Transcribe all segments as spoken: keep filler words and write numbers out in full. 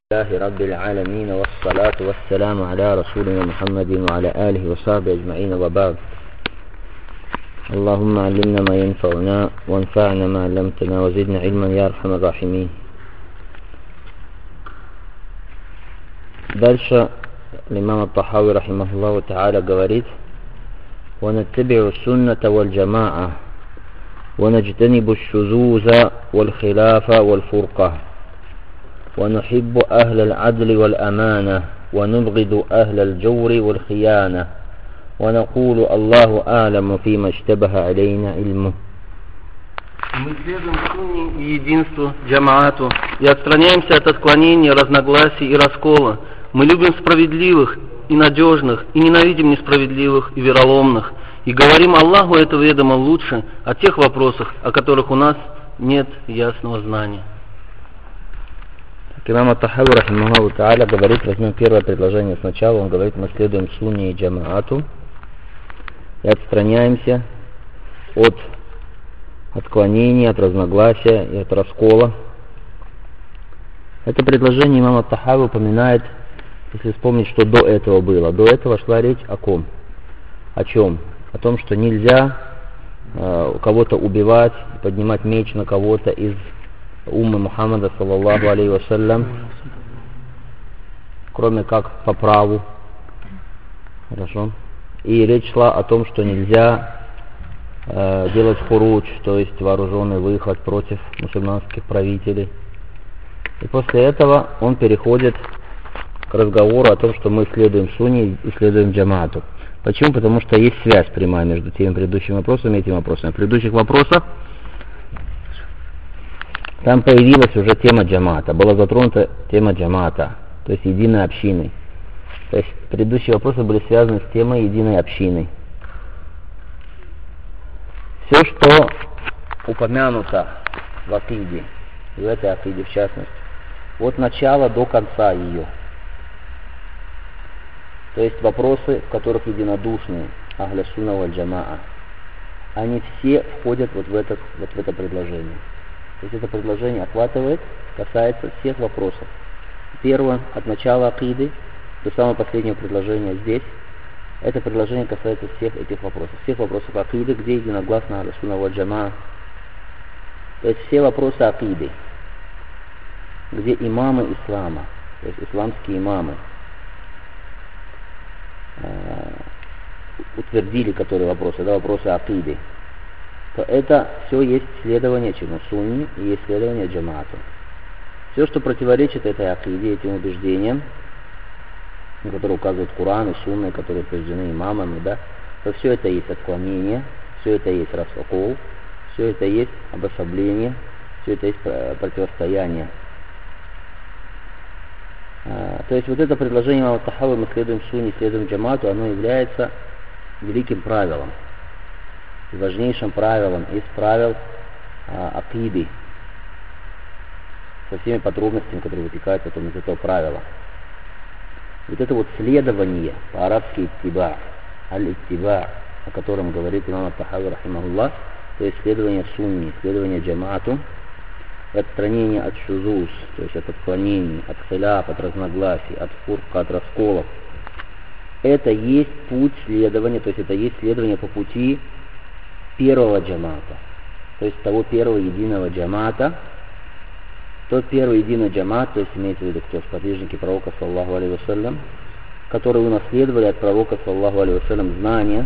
لله رب العالمين والصلاة والسلام على رسولنا محمد وعلى آله وصحبه أجمعين وبعد. اللهم علمنا ما ينفعنا وانفعنا ما علمتنا وزدنا علما يا أرحم الراحمين. Дальше имам ат-Тахави рахимахуллаху та'аля говорит: ونتبع السنة والجماعة ونجتنب الشذوذ والخلاف والفرقة ونحب أهل العدل والأمانة ونبغض أهل الجور والخيانة ونقول الله أعلم فيما اشتبه علينا علمه. Мы следуем сунне и единству, джамаату, и отстраняемся от отклонений, разногласий и раскола. Мы любим справедливых и надежных, и ненавидим несправедливых и вероломных, и говорим Аллаху это ведомо лучше о тех вопросах, о которых у нас нет ясного знания. Имам ат-Тахави рахимахуллаху та'аля говорит, возьмем первое предложение сначала, он говорит: мы следуем сунне и джамаату и отстраняемся от отклонений, от разногласия и от раскола. Это предложение имам ат-Тахави упоминает, если вспомнить, что до этого было. До этого шла речь о ком? О чем? О том, что нельзя э, кого-то убивать, поднимать меч на кого-то из уммы Мухаммада саллаллаху алейхи вассалям, кроме как по праву. Хорошо. И речь шла о том, что нельзя э, делать хуруч, то есть вооруженный выход против мусульманских правителей. И после этого он переходит к разговору о том, что мы следуем сунне и следуем джамаату. Почему? Потому что есть связь прямая между теми предыдущими вопросами и этими вопросами. В предыдущих вопросах там появилась уже тема джамаата, была затронута тема джамаата, то есть единой общины. То есть предыдущие вопросы были связаны с темой единой общины. Все, что упомянуто в акиде, в этой акиде в частности, от начала до конца ее, то есть вопросы, в которых единодушны ахля сунна валь джамаа, они все входят вот в это, вот в это предложение. То есть это предложение охватывает, касается всех вопросов. Первое, от начала акиды до самого последнего предложения здесь, это предложение касается всех этих вопросов. Всех вопросов акиды, где единогласно ахля сунна валь джамаа. То есть все вопросы акиды, где имамы ислама, то есть исламские имамы, утвердили, которые вопросы, да, вопросы акиды, то это все есть следование чему? Сунне и есть следование джамаату. Все, что противоречит этой акиде, этим убеждениям, на которые указывают Коран и Сунна, которые утверждены имамами, да, то все это есть отклонение, все это есть раскол, все это есть обособление, все это есть противостояние. А, то есть вот это предложение имама ат-Тахави, мы следуем сунне, следуем джамаату, оно является великим правилом, важнейшим правилом из правил а, акиды, со всеми подробностями, которые вытекают потом из этого правила. Вот это вот следование, по-арабски иттиба, аль-иттиба, о котором говорит имам ат-Тахави рахимахуллах, то есть следование сунне, следование джамаату, отстранение от шузуз, то есть от отклонений, от хиляф, от разногласий, от фурка, от расколов. Это есть путь следования, то есть это есть следование по пути первого джамаата, то есть того первого единого джамаата. Тот первый единый джамаат, то есть имеется в виду кто? Сподвижники пророка саллаллаху алейхи вассалям, которые унаследовали от пророка саллаллаху алейхи вассалям знания.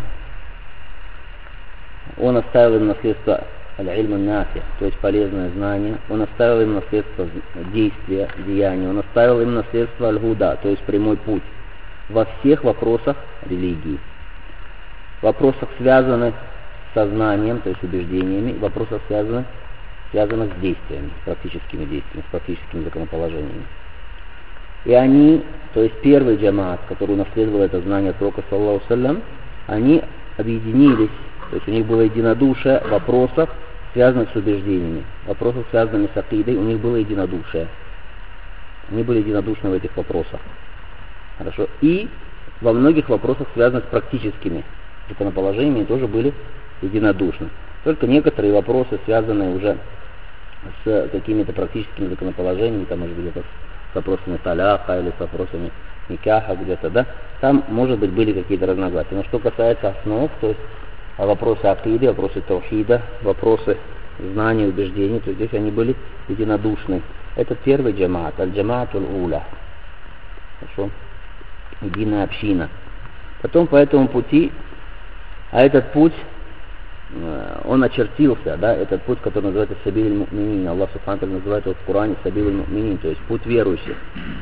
Он оставил им наследство аль-илм ан-нафи, то есть полезное знание. Он оставил им наследство действия, деяния. Он оставил им наследство аль-гуда, то есть прямой путь во всех вопросах религии. В вопросах, связанных с сознанием, то есть убеждениями, и в вопросах, связанных, связанных с действиями, с практическими действиями, с практическими законоположениями. И они, то есть первый джамаат, который унаследовал это знание от пророка саллаллаху алейхи вассалям, они объединились, то есть у них было единодушие в вопросах, связанных с убеждениями, в вопросах, связанных с акидой, у них было единодушие. Они были единодушны в этих вопросах. Хорошо. И во многих вопросах, связанных с практическими законоположениями, тоже были единодушны. Только некоторые вопросы, связанные уже с какими-то практическими законоположениями, там, может быть, это с вопросами таляха или с вопросами никаха где-то, да, там, может быть, были какие-то разногласия. Но что касается основ, то есть вопросы акиды, вопросы таухида, вопросы знаний, убеждений, то здесь они были единодушны. Это первый джамаат, аль-джамаат аль-уля. Хорошо? Единая община. Потом по этому пути, а этот путь, он очертился, да, этот путь, который называется сабиль муминин. Аллах субхану называет его в Коране сабиль муминин, то есть путь верующих.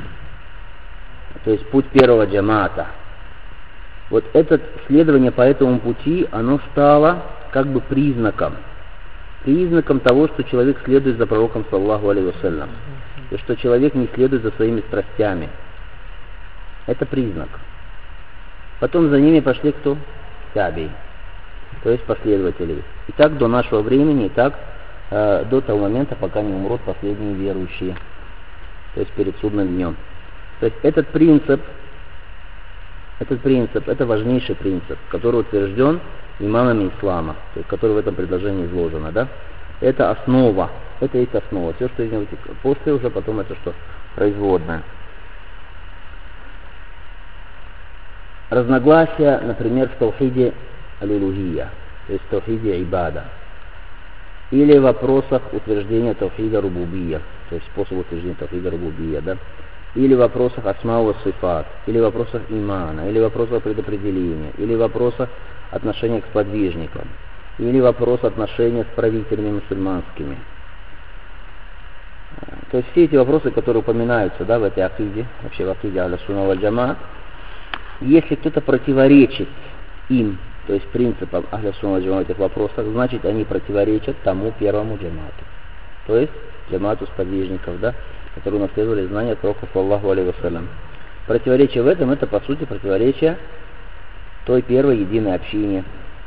То есть путь первого джамаата. Вот это следование по этому пути, оно стало как бы признаком. Признаком того, что человек следует за пророком саллаллаху алейхи вассалям. И что человек не следует за своими страстями. Это признак. Потом за ними пошли кто? Таби. То есть последователи. И так до нашего времени, и так э, до того момента, пока не умрут последние верующие. То есть перед судным днем. То есть этот принцип, этот принцип, это важнейший принцип, который утвержден имамами ислама, то есть который в этом предложении изложено, да? Это основа, это есть основа. Все, что из него вытекает. После уже потом это что? Производное. Разногласия, например, в таухиде аль-улухия, то есть в таухиде ибада. Или в вопросах утверждения таухида рубубия, то есть способ утверждения таухида рубубия, да? Или в вопросах асма ва сифат, или в вопросах имана, или в вопросах предопределения, или в вопросах отношения к сподвижникам, или вопрос отношения с правителями мусульманскими. То есть все эти вопросы, которые упоминаются, да, в этой акиде, вообще в акиде аль-сунна валь джамаат, если кто-то противоречит им, то есть принципам аль-сунна валь джамаат в этих вопросах, значит они противоречат тому первому джамаату, то есть джамаату сподвижников, да, которые унаследовали знания пророка саллаллаху алейхи вассалям. Противоречие в этом, это по сути противоречие той первой единой общине.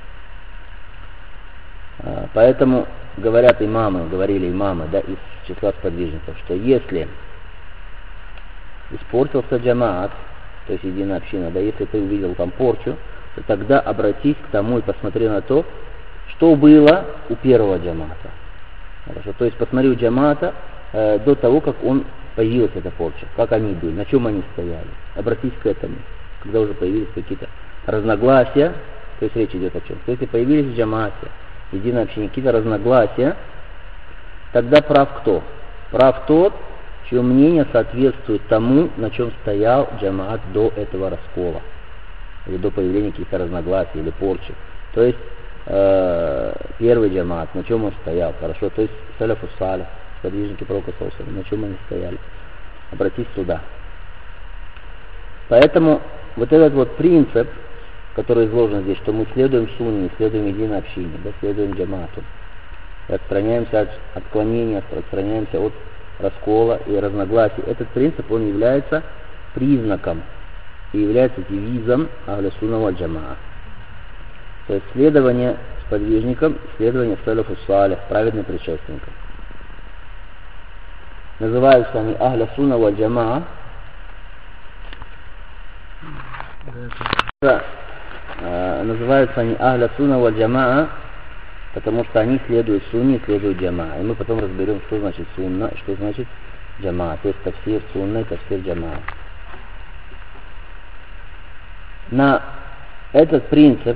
Поэтому говорят имамы, говорили имамы, да, из числа сподвижников, что если испортился джамаат, то есть единая община, да, если ты увидел там порчу, то тогда обратись к тому и посмотри на то, что было у первого джамаата. Хорошо, то есть посмотри у джамаата э, до того, как он появилась эта порча, как они были, на чем они стояли. Обратись к этому, когда уже появились какие-то разногласия, то есть речь идет о чем? То есть если появились в джамаате, единой общине, какие-то разногласия, тогда прав кто? Прав тот, чье мнение соответствует тому, на чем стоял джамаат до этого раскола, или до появления каких-то разногласий или порчи. То есть э, первый джамаат, на чем он стоял, хорошо, то есть саляфу салих, сподвижники пророка саллаллаху алейхи вассалям, на чем они стояли. Обратись туда. Поэтому вот этот вот принцип, который изложен здесь, что мы следуем сунне, следуем единой общине, да, следуем джамаату, и отстраняемся от отклонения, отстраняемся от раскола и разногласий. Этот принцип, он является признаком и является девизом ахля-сунна валь джамаа. То есть следование сподвижникам, следование салафу салих, праведным предшественникам. Называются они ахля-сунна валь джамаа. Называются они ахля-сунна валь джамаа, потому что они следуют сунне, следуют джамаа. И мы потом разберем, что значит сунна, что значит джамаа. То есть тафсир сунна и тафсир джамаа. На этот принцип,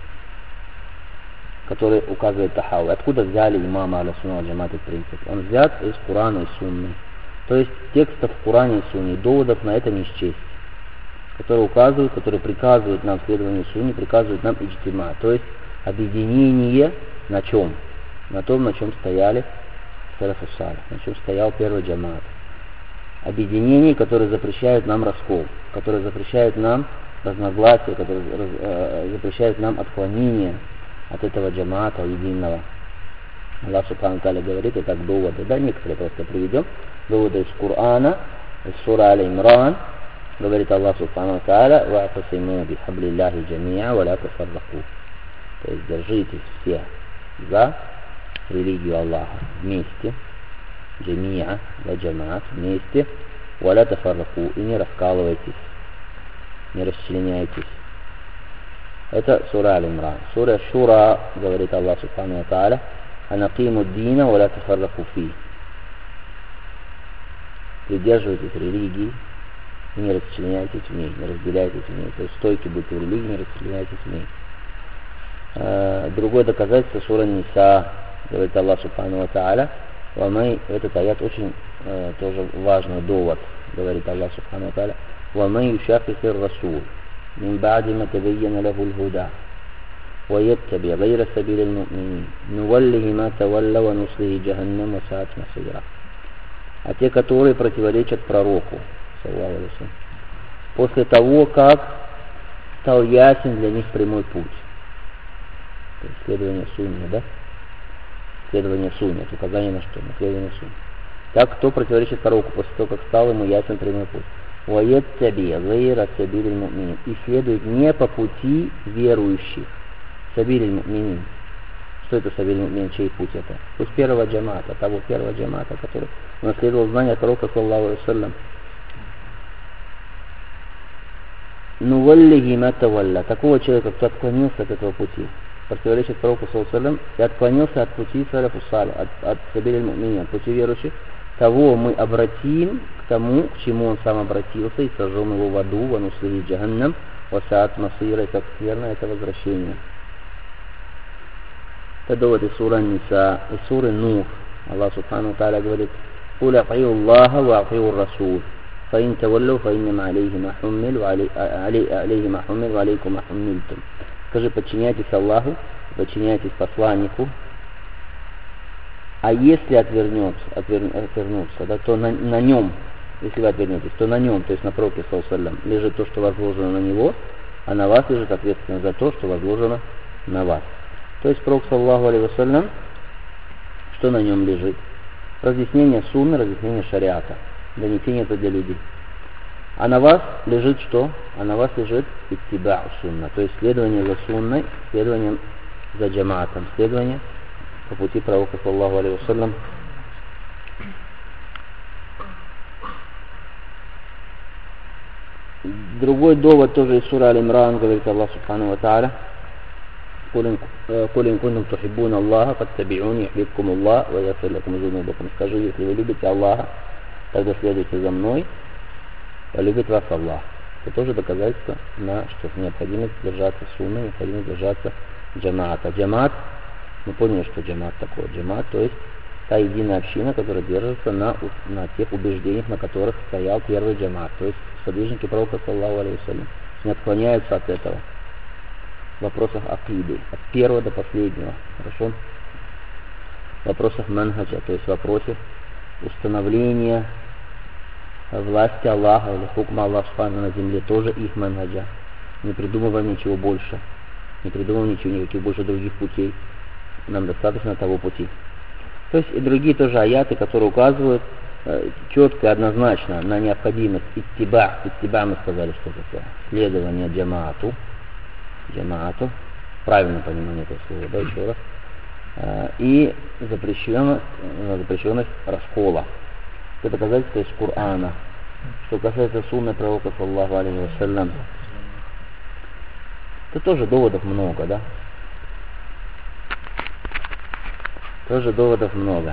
который указывает Тахауи, откуда взяли имама ахля-сунна валь джамаа этот принцип? Он взят из Корана и Сунны. То есть текстов в Коране и Сунне, доводов на это не счесть, которые указывают, которые приказывают нам следованию сунне, приказывают нам иджтима, то есть объединение на чем? На том, на чем стояли салафу салих, на чем стоял первый джамаат. Объединение, которое запрещает нам раскол, которое запрещает нам разногласия, которое э, запрещает нам отклонение от этого джамаата единого. Аллах субхану ва тааля говорит, и так доводы, да, некоторые просто приведем, доводы из Корана, из сура Аль-Имран. Говорит Аллах субхану ва тааля: «Ва'тасиму бихаблиллахи джами'а ва ла тафарраку». То есть держитесь все за религию Аллаха вместе, джами'а, да, джамаат, вместе, ва ла тафарраку, и не раскалывайтесь, не расчленяйтесь. Это сура Аль-Имран. Сура Шура, говорит Аллах субхану ва тааля: «Анакиму ддина ва ла тафарраку фи». придерживайтесь религии, не расчленяйтесь в ней, не разделяйтесь в ней. То есть стойки будьте в религии, не расчленяйтесь в ней. А, другое доказательство сура Ниса, говорит Аллах Субхану ва Тааля, «Вамай», этот аят очень э, тоже важный довод, говорит Аллах Субхану ва Тааля, «Вамай юшакихир расул, мин ба'ди ма табайяна лаху л-худа, ва яттаби гайра сабили л-му'минин, нуваллихи ма тавалла ва нуслихи джаханнам ва саат масира». А те, которые противоречат пророку, саллаллаху алейхи ва саллям, после того, как стал ясен для них прямой путь. То есть следование сунне, да? Следование сунне, это указание на что? На следование сунне. Так, кто противоречит пророку после того, как стал ему ясен прямой путь? «Ваяттаби гайра сабилиль му'минин». И следует не по пути верующих. Сабилиль му'минин. Что это сабилиль му'минин? Чей путь это? Путь первого джамата, того первого джамата, который наследовал знания пророка, саллаллаху алейхи ва саллям. «Нуваллихи ма тавалла». Такого человека, кто отклонился от этого пути, противоречит пророку, саллаллаху алейхи ва саллям, и отклонился от пути саляфу салих, от, от сабилиль му'минин, от пути верующих, того мы обратим к тому, к чему он сам обратился, и сожжем его в аду, ва нуслихи джаханнам, ва саат масира, и как скверно это возвращение. Это довод из суры Ниса, из суры Нух. Аллах Субхану Тааля говорит: «Куль ати'у Аллаха ва ати'у Расул, фаин таваллу, фаиннама алейхи ма хуммил, ва алейхи ма хуммил, ва алейкум ма хуммильтум». Скажи, подчиняйтесь Аллаху, подчиняйтесь посланнику, а если отвернется, отвер, отвернуться, да, то на, на нем, если вы отвернетесь, то на нем, то есть на пророке, саллаллаху алейхи ва саллям, лежит то, что возложено на него, а на вас лежит ответственность за то, что возложено на вас. То есть пророк, саллаллаху алейхи ва саллям, что на нем лежит? Разъяснение сунны, разъяснение шариата, донесение это для людей. А на вас лежит что? А на вас лежит иттибау сунна, то есть следование за сунной, следование за джамаатом, следование по пути пророка, саллаллаху алейхи ва саллям. Другой довод тоже из суры Аль-Имран, говорит Аллах Субхану ва Тааля: «Куль ин кунтум тухиббуна Аллаха, фаттаби'уни юхбибкум Аллах ва ягфир лакум зунубакум». Скажи, если вы любите Аллаха, тогда следуйте за мной, полюбит вас Аллах. Это тоже доказательство на что необходимость держаться сунны, необходимость держаться джамаата. Джамаат, мы поняли, что джамаат такое. Джамаат, то есть та единая община, которая держится на, на тех убеждениях, на которых стоял первый джамаат. То есть сподвижники пророка, саллаллаху алейхи ва саллям, не отклоняются от этого в вопросах акиды, от первого до последнего. Хорошо? В вопросах манхаджа, то есть в вопросе установления власти Аллаха или хукма Аллаха на земле, тоже их манхаджа. Не придумывая ничего больше, не придумывая ничего, никаких больше других путей. Нам достаточно того пути. То есть и другие тоже аяты, которые указывают э, четко и однозначно на необходимость иттиба. Иттиба мы сказали, что такое следование джамаату. Джамаату, правильное понимание этого слова, да, еще раз. Э, и запрещенность, э, запрещенность раскола. Это доказательство из Корана. Что касается сунны пророка, саллаллаху алейхи ва саллям, то тоже доводов много, да? Тоже доводов много.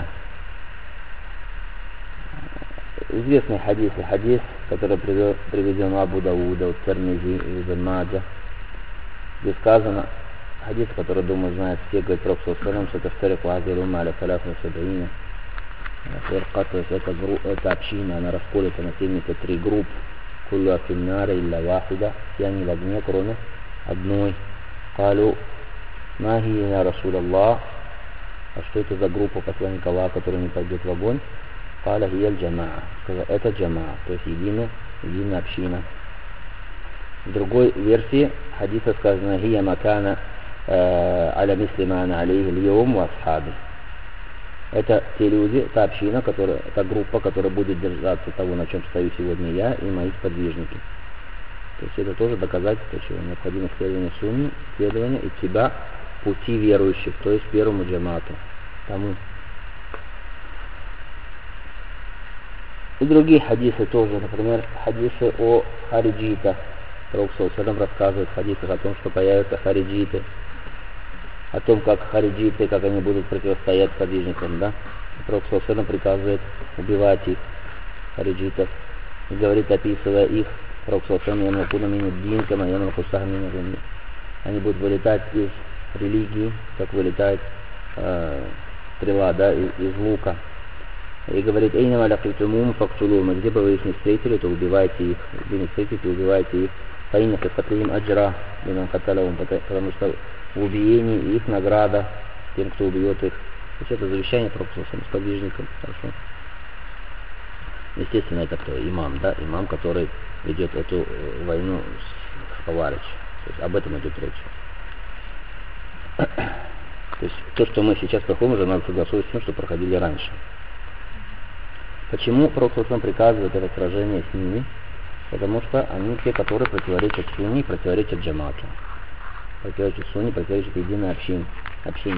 Известный хадис, хадис, который приведен у Абу Дауда, у Термизи и Ибн Маджа, где сказано, хадис, который, думаю, знают все, говорит пророк, саллаллаху алейхи ва саллям, что тафтарику хазир умма аля салясин ва саб'ина. То есть эта, эта община, она расколется на семьдесят три групп. Куллю афиннаре илля вахида, все они в огне, кроме одной. Калю нахи я Расул Аллах. А что это за группа посланника Аллаха, которая не пойдет в огонь? Каля хияль джамаа. Сказал, это джамаа, то есть единая, единая община. В другой версии хадиса сказано: хия макана аля мислимана алейхи льюм ва асхаби. Это те люди, та община, которая, та группа, которая будет держаться того, на чем стою сегодня я и мои сподвижники. То есть это тоже доказательство, чего необходимо следование сунни, следование и тебя пути верующих, то есть первому джамату. Тому. И другие хадисы тоже, например, хадисы о хариджитах. Пророк саллаллаху алейхи ва саллям рассказывает в хадисах о том, что появятся хариджиты, о том, как хариджиты, как они будут противостоять сподвижникам, да. Пророк саллаллаху алейхи ва саллям приказывает убивать их. хариджитов, и говорит, описывая их, Пророк они будут вылетать из религии, как вылетает э, стрела, да, из, из лука. И говорит, «Эйнама лакитумум фактулум», где бы вы их не встретили, то убивайте их, где не встретите, убивайте их. Фаинна фаткатлим аджра, потому что в убиении их награда тем, кто убьет их. То есть это завещание Пророка сподвижникам, хорошо. Естественно, это кто? Имам, да, имам, который ведет эту войну с Хаваридж. То есть об этом идет речь. То есть то, что мы сейчас проходим, уже надо согласовывать с тем, что проходили раньше. Почему Пророк приказывает это сражение с ними? Потому что они те, которые противоречат сунне, противоречат джамату. Противоречат сунне, противоречат единой общине. общине.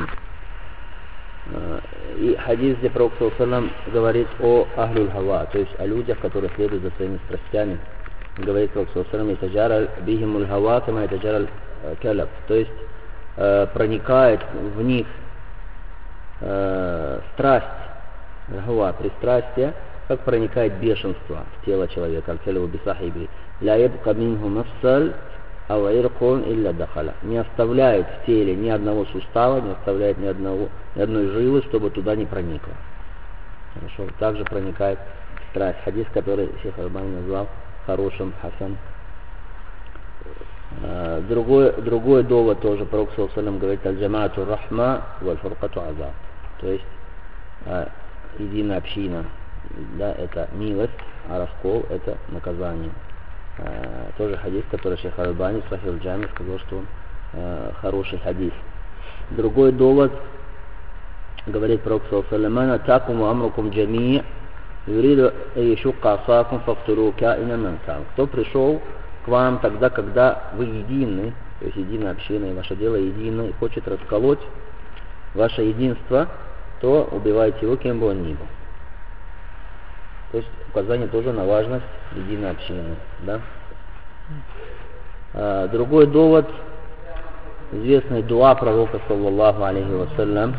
И хадис, где Пророк говорит о ахлюль хава, то есть о людях, которые следуют за своими страстями. Говорит Пророк «Ятаджара бихимуль хава, кама ятаджара калаб», то есть э, проникает в них э, страсть, хава, пристрастие, как проникает бешенство в тело человека, аль-калабу бисахиби, ля ябка минху мафсаль, ау иркун илля дахаля, не оставляет в теле ни одного сустава, не оставляет ни, одного, ни одной жилы, чтобы туда не проникло. Хорошо, также проникает страсть. Хадис, который Шейх Албани назвал хорошим, хасан. Другой, другой довод тоже, Пророк саллаллаху алейхи говорит, аль-джамаату рахма, валь-фуркату азаб. То есть единая община, да, это милость, а раскол это наказание. Uh, тоже хадис, который Шейх Албани в Сахих аль-Джами сказал, что он uh, хороший хадис. Другой довод, говорит Пророк саллаллаху алейхи ва саллям, атакум ва амрукум джами' юриду айшука асакум фактуру каина ман кан. Кто пришел к вам тогда, когда вы едины, то есть единая община, и ваше дело едино, и хочет расколоть ваше единство, то убивайте его, кем бы он ни был. То есть указание тоже на важность единой общины. Да? А, другой довод, известный дуа пророка, саллаллаху алейхи вассалям,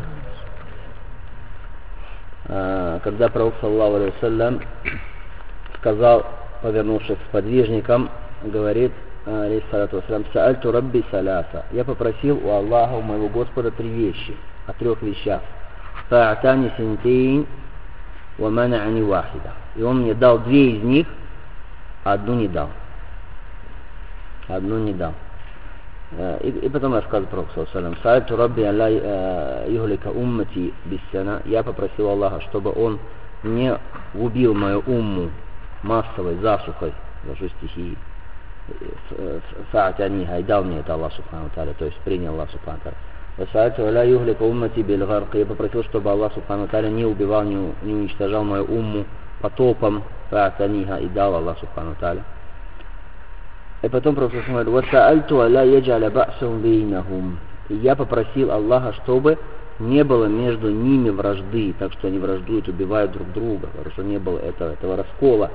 а, когда пророк, саллаллаху алейхи вассалям, сказал, повернувшись к сподвижникам, говорит, алейхи салату вассалям, «Саальту рабби саляса», я попросил у Аллаха, у моего Господа, три вещи, о трех вещах. «Фа'атани синтейн, ва мана'ани вахида». И он мне дал две из них, а одну не дал. Одну не дал. И, и потом рассказывает Пророк саллаллаху алейхи ва саллям, «Саальту рабби алла юхлика уммати биссана». Я попросил Аллаха, чтобы он не убил мою умму массовой засухой, вожу стихии. Фа'атаниха, и дал мне это Аллах субхану ва тааля, то есть принял Аллах субхану ва тааля. Я попросил, чтобы Аллах субхану ва тааля не убивал, не, не уничтожал мою умму потопом, фа'атаниха, и дал Аллах субхану ва тааля. И потом Пророк говорит, и я попросил Аллаха, чтобы не было между ними вражды, так что они враждуют, убивают друг друга, хорошо, не было этого, этого раскола.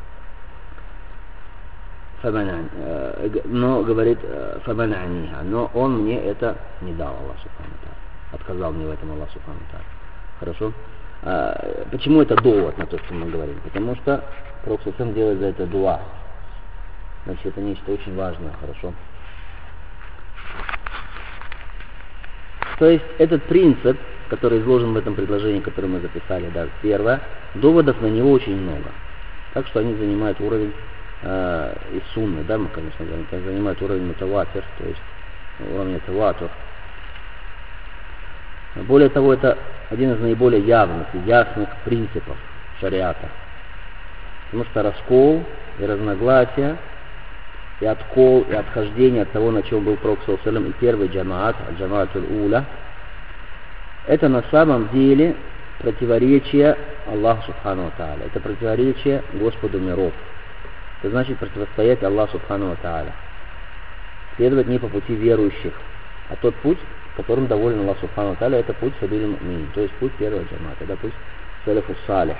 Но, говорит, но он мне это не дал, Аллах субхану ва тааля. Отказал мне в этом Аллах субхану ва тааля. Хорошо? А, почему это довод на то, что мы говорим? Потому что Пророк сам делает за это дуа. Значит, это нечто очень важное, хорошо? То есть этот принцип, который изложен в этом предложении, которое мы записали, да, первое, доводов на него очень много. Так что они занимают уровень э, и сунны, да, мы, конечно, говорим, они занимают уровень мутаватир, то есть уровень таватур. Более того, это один из наиболее явных и ясных принципов шариата. Потому что раскол и разногласия, и откол, и отхождение от того, на чем был Пророк саллаллаху алейхи ва саллям, и первый джамаат, джамаатуль уля, это на самом деле противоречие Аллаху субхану ва тааля. Это противоречие Господу миров. Это значит противостоять Аллаху субхану ва тааля. Следовать не по пути верующих, а тот путь, которым доволен Аллах субхану ва тааля, это путь сабиль му'минин, то есть путь первого джамаата, это путь салафу салих.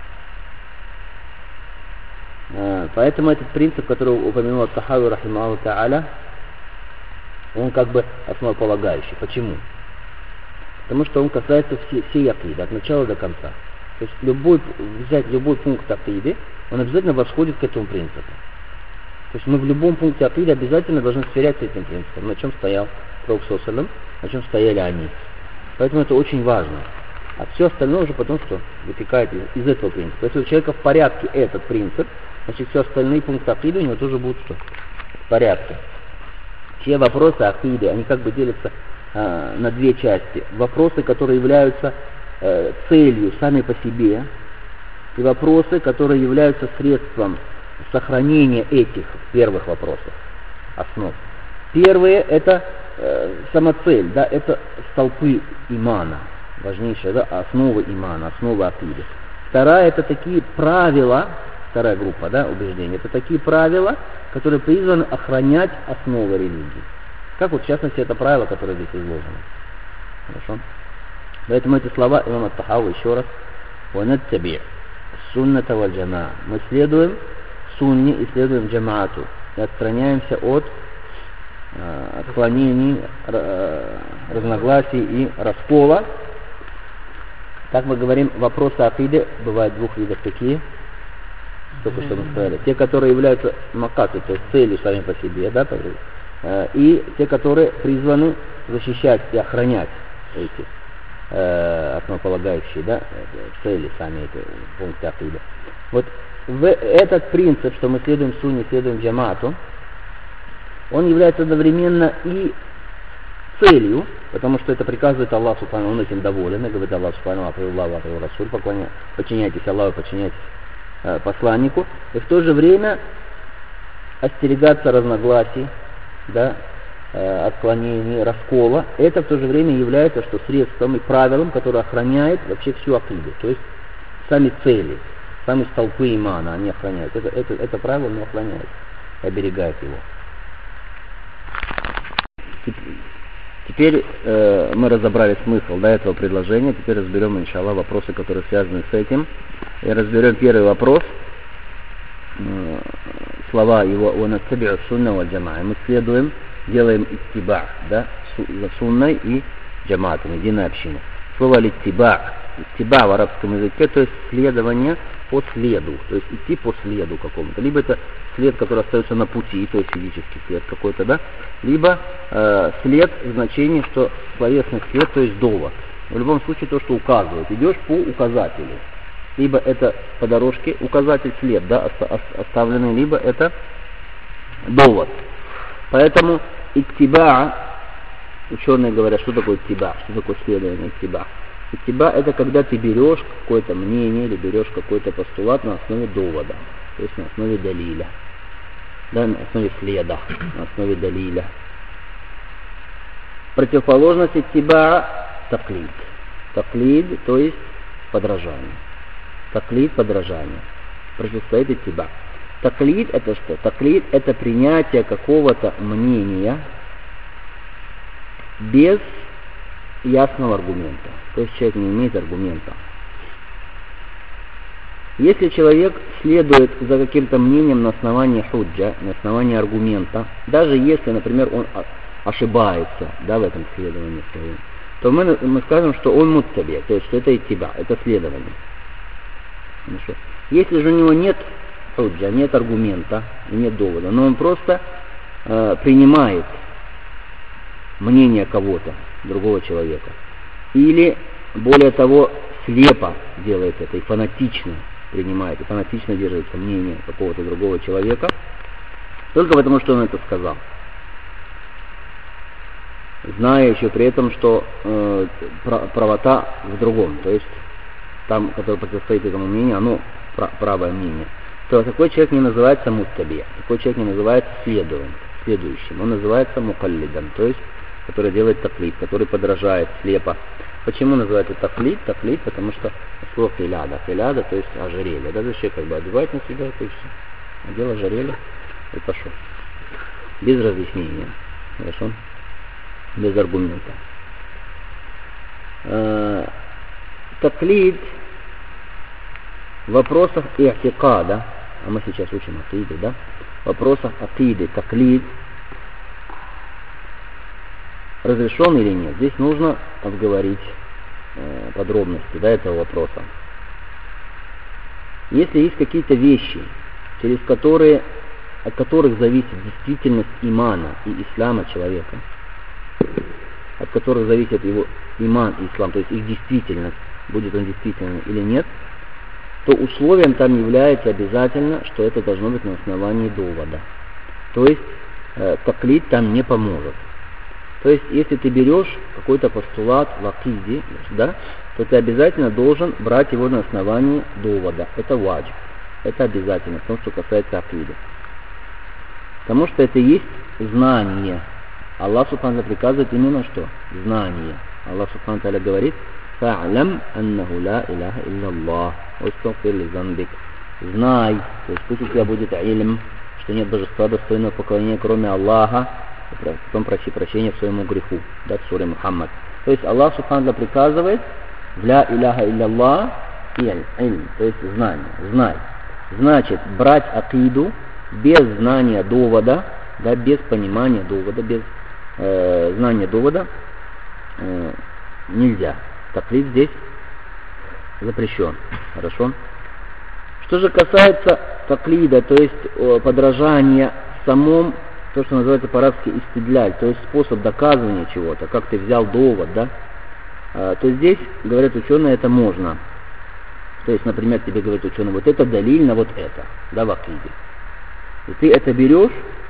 Поэтому этот принцип, который упомянул Ат-Тахави рахимаху тааля, он как бы основополагающий. Почему? Потому что он касается всей, всей акиды, от начала до конца. То есть любой, взять любой пункт акиды, он обязательно восходит к этому принципу. То есть мы в любом пункте акиды обязательно должны сверяться с этим принципом, на чем стоял Пророк саллаллаху алейхи ва саллям, на чем стояли они. Поэтому это очень важно. А все остальное уже потом что? Вытекает из, из этого принципа. Если у человека в порядке этот принцип, значит все остальные пункты акиды у него тоже будут что? В порядке. Все вопросы акиды, они как бы делятся э, на две части. Вопросы, которые являются э, целью сами по себе, и вопросы, которые являются средством сохранения этих первых вопросов, основ. Первые это э, самоцель, да, это столпы имана, важнейшая, да, основа имана, основа акиды. Вторая это такие правила, вторая группа, да, убеждений, это такие правила, которые призваны охранять основы религии. Как вот в частности это правило, которое здесь изложено. Хорошо? Поэтому эти слова имама ат-Тахави еще раз. وَنَتَّبِعْ سُنَّةَ وَالْجَمَاعَ. Мы следуем сунне и следуем джамаату. И отстраняемся от э, отклонений, э, разногласий и раскола. Так мы говорим, вопросы акиды бывают двух видов. Какие? Только что мы сказали. Те, которые являются макаты, то есть целью сами по себе, да, э, и те, которые призваны защищать и охранять эти э, основополагающие, да, цели, сами эти пункты акиды. Вот в этот принцип, что мы следуем сунне, следуем джамаату, он является одновременно и целью, потому что это приказывает Аллах Субхану, он этим доволен, и говорит Аллах Субхану, Аллаху Расуль, подчиняйтесь Аллаху, подчиняйтесь э, посланнику, и в то же время остерегаться разногласий, да, э, отклонений, раскола, это в то же время является что средством и правилом, которое охраняет вообще всю акиду, то есть сами цели, сами столпы имана, они охраняют. Это, это, это правило не охраняет, оберегает его. Теперь э, мы разобрали смысл до этого предложения. Теперь разберем, иншаллах, вопросы, которые связаны с этим. И разберем первый вопрос. Э, слова его «Уанаттаби'у сунна валь джамаа». Мы следуем, делаем иттиба, да, за сунной и джамаатом, единой общиной. Слово «иттиба». Иттиба в арабском языке, то есть следование по следу, то есть идти по следу какому-то. Либо это след, который остается на пути, то есть физический след какой-то, да, либо э, след в значении, что словесный след, то есть довод. В любом случае то, что указывает. Идешь по указателю. Либо это по дорожке указатель, след, да, оставленный, либо это довод. Поэтому иттиба, ученые говорят, что такое иттиба, что такое следование иттиба. Иттиба это когда ты берешь какое-то мнение или берешь какой-то постулат на основе довода, то есть на основе далиля, да, на основе следа, на основе далиля. Противоположность иттиба таклид. Таклид, то есть подражание. Таклид, подражание. Противостоит иттиба. Таклид это что? Таклид это принятие какого-то мнения без ясного аргумента. То есть человек не имеет аргумента. Если человек следует за каким-то мнением на основании худжа, на основании аргумента, даже если, например, он ошибается, да, в этом следовании своем, то мы, мы скажем, что он муттаби, то есть что это иттиба, это следование. Хорошо. Если же у него нет худжа, нет аргумента, нет довода, но он просто э, принимает мнение кого-то, другого человека, или, более того, слепо делает это и фанатично принимает, и фанатично держится мнение какого-то другого человека, только потому, что он это сказал. Зная еще при этом, что э, правота в другом, то есть там, который противостоит этому мнению, оно правое мнение, то такой человек не называется муттаби, такой человек не называется следуем, следующим, он называется мукаллидом, то есть который делает таклид, который подражает слепо. Почему называется таклид? Таклид, потому что слово филяда. Филяда, то есть ожерелье. Да, человек как бы одевает на себя, то есть надел ожерелье и пошел. Без разъяснения. Хорошо? Без аргумента. Э, таклид в вопросах и'тикада, а мы сейчас учим акиды, да? В вопросах акиды, таклид разрешен или нет. Здесь нужно обговорить э, подробности, да, этого вопроса. Если есть какие-то вещи, через которые, от которых зависит действительность имана и ислама человека, от которых зависит его иман и ислам, то есть их действительность, будет он действительным или нет, то условием там является обязательно, что это должно быть на основании довода. То есть э, таклид там не поможет. То есть если ты берешь какой-то постулат в акиде, да, то ты обязательно должен брать его на основании довода. Это ваджиб. Это обязательно, в том, что касается акиды. Потому что это есть знание. Аллах Субхану приказывает именно что? Знание. Аллах Субхану говорит: «Фа'лям аннаху ла илляха илляллах, вастагфир ли занбик». Знай, то есть пусть у тебя будет илм, что нет божества достойного поклонения, кроме Аллаха, и потом проси прощения своему греху. Да, в суре Мухаммад. То есть Аллах Субхану приказывает «Ля илляха илляллах» иль, иль, то есть знание, знай. Значит, брать акиду без знания довода, да, без понимания довода, без э, знания довода э, нельзя. Таклид здесь запрещен. Хорошо? Что же касается таклида, то есть э, подражания самому, то, что называется по-арабски истидляль, то есть способ доказывания чего-то, как ты взял довод, да, э, то здесь, говорят ученые, это можно. То есть, например, тебе говорит ученый, вот это далиль на вот это, да, в акиде. И ты это берешь,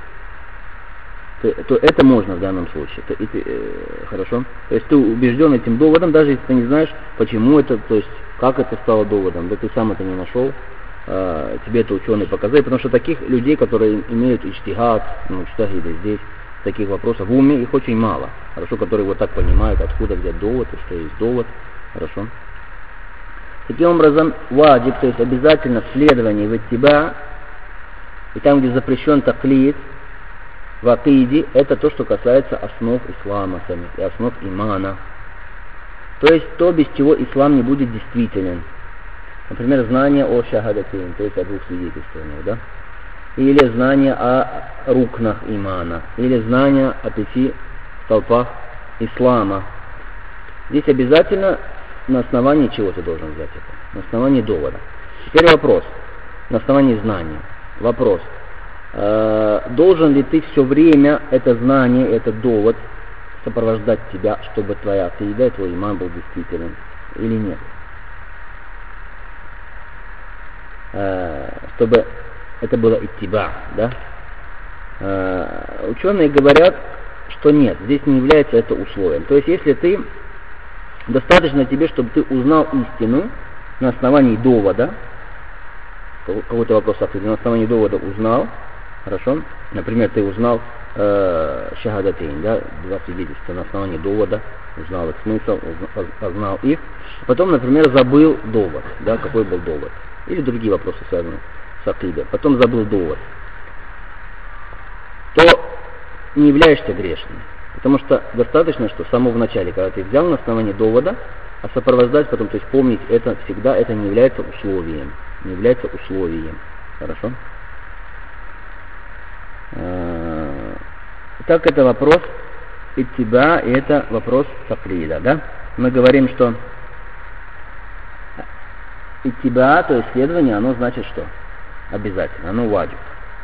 то, то это можно в данном случае. То, и ты, э, хорошо? То есть ты убежден этим доводом, даже если ты не знаешь, почему это, то есть как это стало доводом, да ты сам это не нашел, э, тебе это ученые показали, потому что таких людей, которые имеют иджтихад, ну, муджтахиды здесь, таких вопросов в уме, их очень мало. Хорошо, которые вот так понимают, откуда взять довод, и что есть довод. Хорошо? Таким образом, ваджиб, то есть обязательно следование в иттиба, и там, где запрещен таклид, в акиде, это то, что касается основ ислама самих и основ имана. То есть то, без чего ислам не будет действителен. Например, знание о шахадатейн, то есть о двух свидетельствованиях, да? Или знание о рукнах имана, или знание о пяти столпах ислама. Здесь обязательно на основании чего ты должен взять это? На основании довода. Теперь вопрос. На основании знания. Вопрос. Э, должен ли ты все время это знание, этот довод сопровождать тебя, чтобы твоя акида, твой иман был действителен или нет? Э, чтобы это было иттиба, да? Э, ученые говорят, что нет, здесь не является это условием. То есть, если ты достаточно тебе, чтобы ты узнал истину на основании довода, какой-то вопрос на основании довода узнал, хорошо? Например, ты узнал э, шахадатейн, да, два свидетельства на основании довода, узнал их смысл, познал их, потом, например, забыл довод, да, какой был довод, или другие вопросы связаны с акидой, потом забыл довод, то не являешься грешным. Потому что достаточно, что с самого начала, когда ты взял на основании довода, а сопровождать потом, то есть помнить это всегда, это не является условием. Не является условием. Хорошо? Итак, это вопрос иттиба, и это вопрос таклида, да? Мы говорим, что иттиба, то есть следование, оно значит что? Обязательно, оно ваджиб.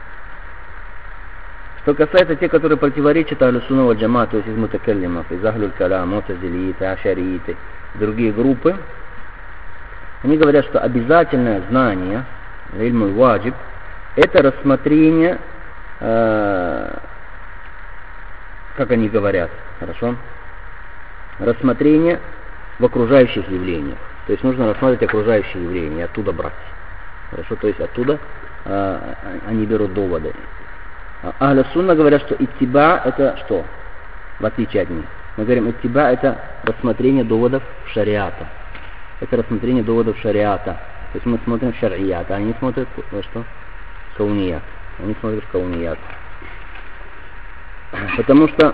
Что касается тех, которые противоречат ахлю сунна валь джамаа, то есть из мутакаллимов, из ахлюль калам, мутазилиты, ашариты, другие группы, они говорят, что обязательное знание, ильмуль ваджиб, это рассмотрение, э, как они говорят, хорошо, рассмотрение в окружающих явлениях. То есть нужно рассматривать окружающие явления, оттуда брать. Хорошо, то есть оттуда э, они берут доводы. Ахлю сунна говорят, что иттиба это что? В отличие от них. Мы говорим, иттиба это рассмотрение доводов шариата. Это рассмотрение доводов шариата. То есть мы смотрим в шариат, а они смотрят во что? Кауният. Они смотрят в кауният. Потому что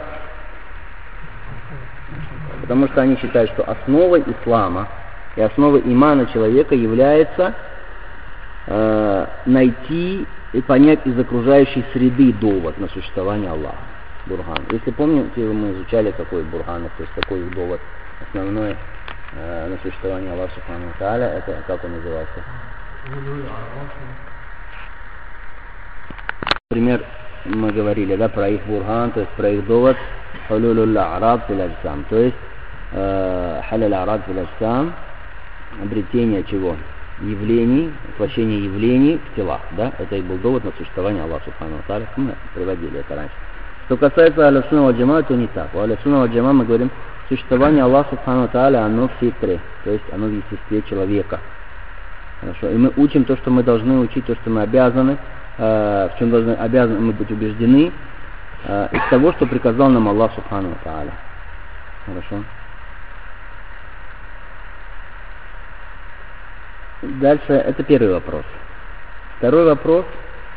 потому что они считают, что основой ислама и основой имана человека является э, найти и понять из окружающей среды довод на существование Аллаха. Бурхан. Если помните, мы изучали какой бурхан, то есть какой довод основной э, на существование Аллаха Субхану ва Тааля, это как он назывался? Например, мы говорили, да, про их бурхан, то есть про их довод, халюлюль араб фил аджсам, то есть халяль араб фил аджсам, обретение чего? Явлений, воплощение явлений в телах, да, это и был довод на существование Аллаха Субхану ва Тааля, мы приводили это раньше. Что касается Ахлю-Сунна валь Джамаа, то не так. У Ахлю-Сунна валь Джамаа мы говорим, существование Аллаха Субхану ва Тааля, оно в фитре, то есть оно в естестве человека. Хорошо. И мы учим то, что мы должны учить, то, что мы обязаны, э, в чем должны обязаны мы быть убеждены, э, из того, что приказал нам Аллах Субхану ва Тааля. Хорошо. Дальше, это первый вопрос. Второй вопрос.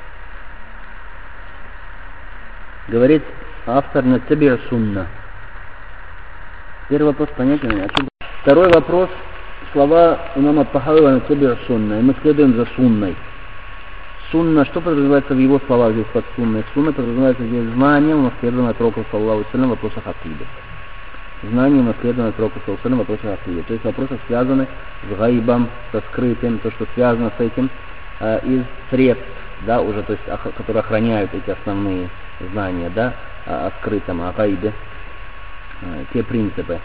Говорит автор «Наттаби' сунна». Первый вопрос понятен. Второй вопрос. Слова имама Тахавива «Наттаби' сунна». И мы следуем за сунной. Сунна, что подразумевается в его словах здесь под сунной? Сунна подразумевается здесь знание, унаследованное от пророка саллаллаху алейхи ва саллям в вопросах акиды. Знание, унаследованное от пророка саллаллаху алейхи ва саллям в вопросах акиды. То есть вопросы связаны с гайбом, со скрытым, то, что связано с этим, э, из средств, да, уже, то есть, ох, которые охраняют эти основные знания, да, о, о скрытом, о гайбе, э, те принципы.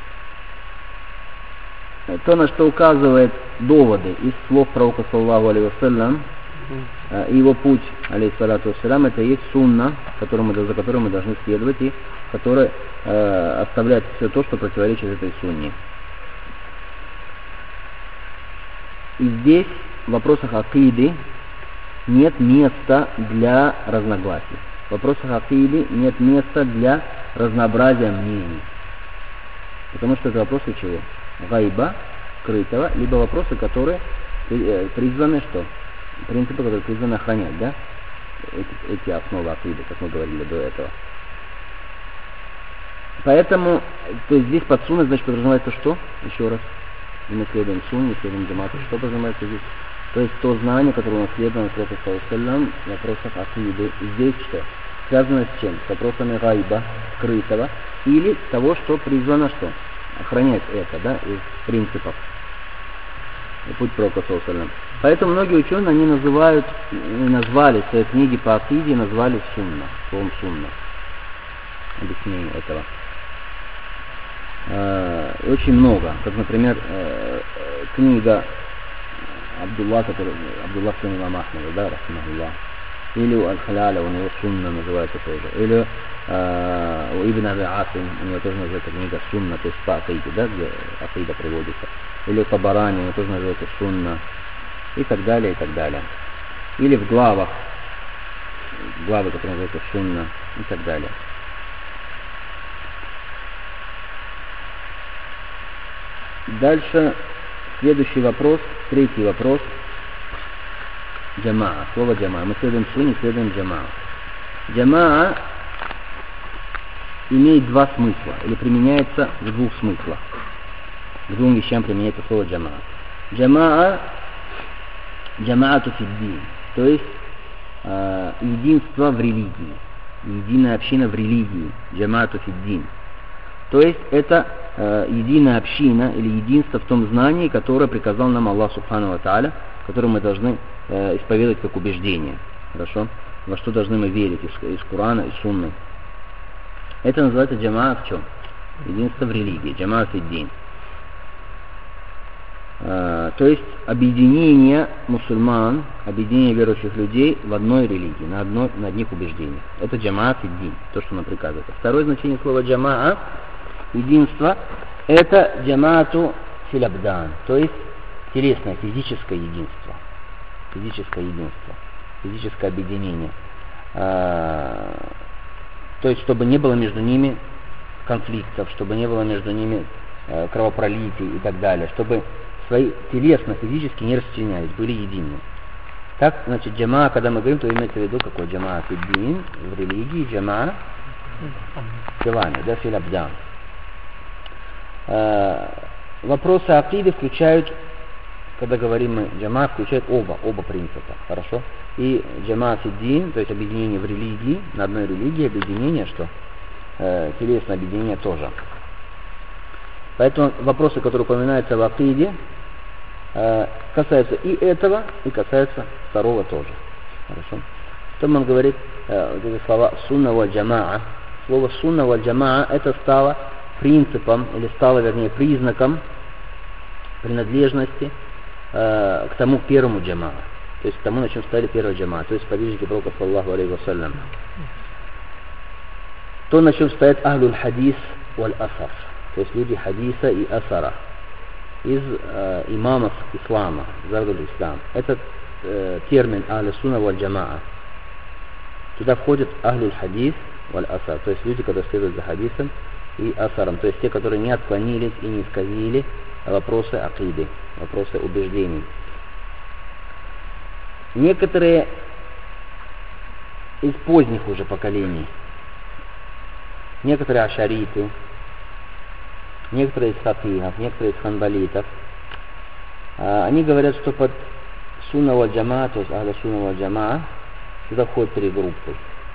То, на что указывает доводы из слов пророка саллаллаху алейхи ва саллям, и его путь, алейхиссалату вассалям, это и есть сунна, которому, за которой мы должны следовать, и которая э, оставляет все то, что противоречит этой сунне. И здесь в вопросах акиды нет места для разногласий. В вопросах акиды нет места для разнообразия мнений. Потому что это вопросы чего? Гайба, скрытого, либо вопросы, которые призваны что? Принципы, которые призваны охранять, да? Эти, эти основы акиды, как мы говорили до этого. Поэтому, то есть здесь под сунной, значит, подразумевается что? Еще раз. И мы следуем сунне, следуем джамату. Что подразумевается здесь? То есть то знание, которое унаследовано от пророка саллаллаху алейхи ва саллям в вопросах акиды. Здесь что? Связано с чем? С вопросами гайба, скрытого, или того, что призвано что? Охранять это, да, из принципов. И путь пророка саллаллаху алейхи ва саллям. Поэтому многие ученые, они называют, назвали свои книги по акиде, назвали сунна, словом сунна. Объяснение этого. Э, очень много. Как, например, э, книга Абдулла, который, Абдулла сын имама Ахмада, да, рахмахуллах. Или у Аль-Халяля, у него сунна называется тоже. Или э, у Ибн Аби Асим, у него тоже называется книга сунна, то есть по акиде, да, где акида приводится. Или у Табарани, у него тоже называется сунна. И так далее, и так далее. Или в главах, главы, которые называются сунна, и так далее. Дальше, следующий вопрос, третий вопрос. Джамаа, слово джамаа. Мы следуем сунне, следуем джамаа. Джамаа имеет два смысла, или применяется в двух смыслах. К двум вещам применяется слово джамаа. Джамаа Джамаату фиддин, то есть э, единство в религии, единая община в религии, джамаату фиддин. То есть это э, единая община или единство в том знании, которое приказал нам Аллах Субхану ва Тааля, которое мы должны э, исповедовать как убеждение. Хорошо? Во что должны мы верить из, из Корана и Сунны. Это называется джамаа в чем? Единство в религии, джамаату фиддин. Uh, то есть объединение мусульман, объединение верующих людей в одной религии, на, одной, на одних убеждениях. Это джамаат и-дин, то, что нам приказывает. Второе значение слова джамаа, единство, это джамаату филябдан, то есть телесное, физическое единство. Физическое единство, физическое объединение. Uh, то есть, чтобы не было между ними конфликтов, чтобы не было между ними uh, кровопролитий и так далее, чтобы свои телесно, физически не расчленялись, были едины. Так, значит, джамаа, когда мы говорим, то имеется в виду какой джамаа фиддин, в религии, джамаа филами, да, филабдан. Э, вопросы акиды включают, когда говорим мы джамаа, включают оба, оба принципа, хорошо? И джамаа фиддин, то есть объединение в религии, на одной религии, объединение, что? Э, телесное объединение тоже. Поэтому вопросы, которые упоминаются в акиде, э, касается и этого, и касается второго тоже. Хорошо? Потом он говорит, э, вот эти слова «сунна валь джамаа». Слово «сунна валь джамаа» это стало принципом, или стало, вернее, признаком принадлежности э, к тому первому джамаа. То есть к тому, на чем стояли первые джамаа. То есть подвижники Пророка, саллаллаху алейхи вассалям. То, на чем стоят ахлюль хадис валь асар. То есть люди хадиса и асара. Из э, имамов ислама, зардуль ислам. Этот э, термин ахлю сунна валь джамаа. Туда входит ахлюль хадис валь асар. То есть люди, которые следуют за хадисом и асаром. То есть те, которые не отклонились и не исказили вопросы акиды, вопросы убеждений. Некоторые из поздних уже поколений, некоторые ашариты, некоторые из факихов, некоторые из ханбалитов, они говорят, что под сунна валь джамаа, то есть ахля сунна валь джамаа, сюда входят три группы.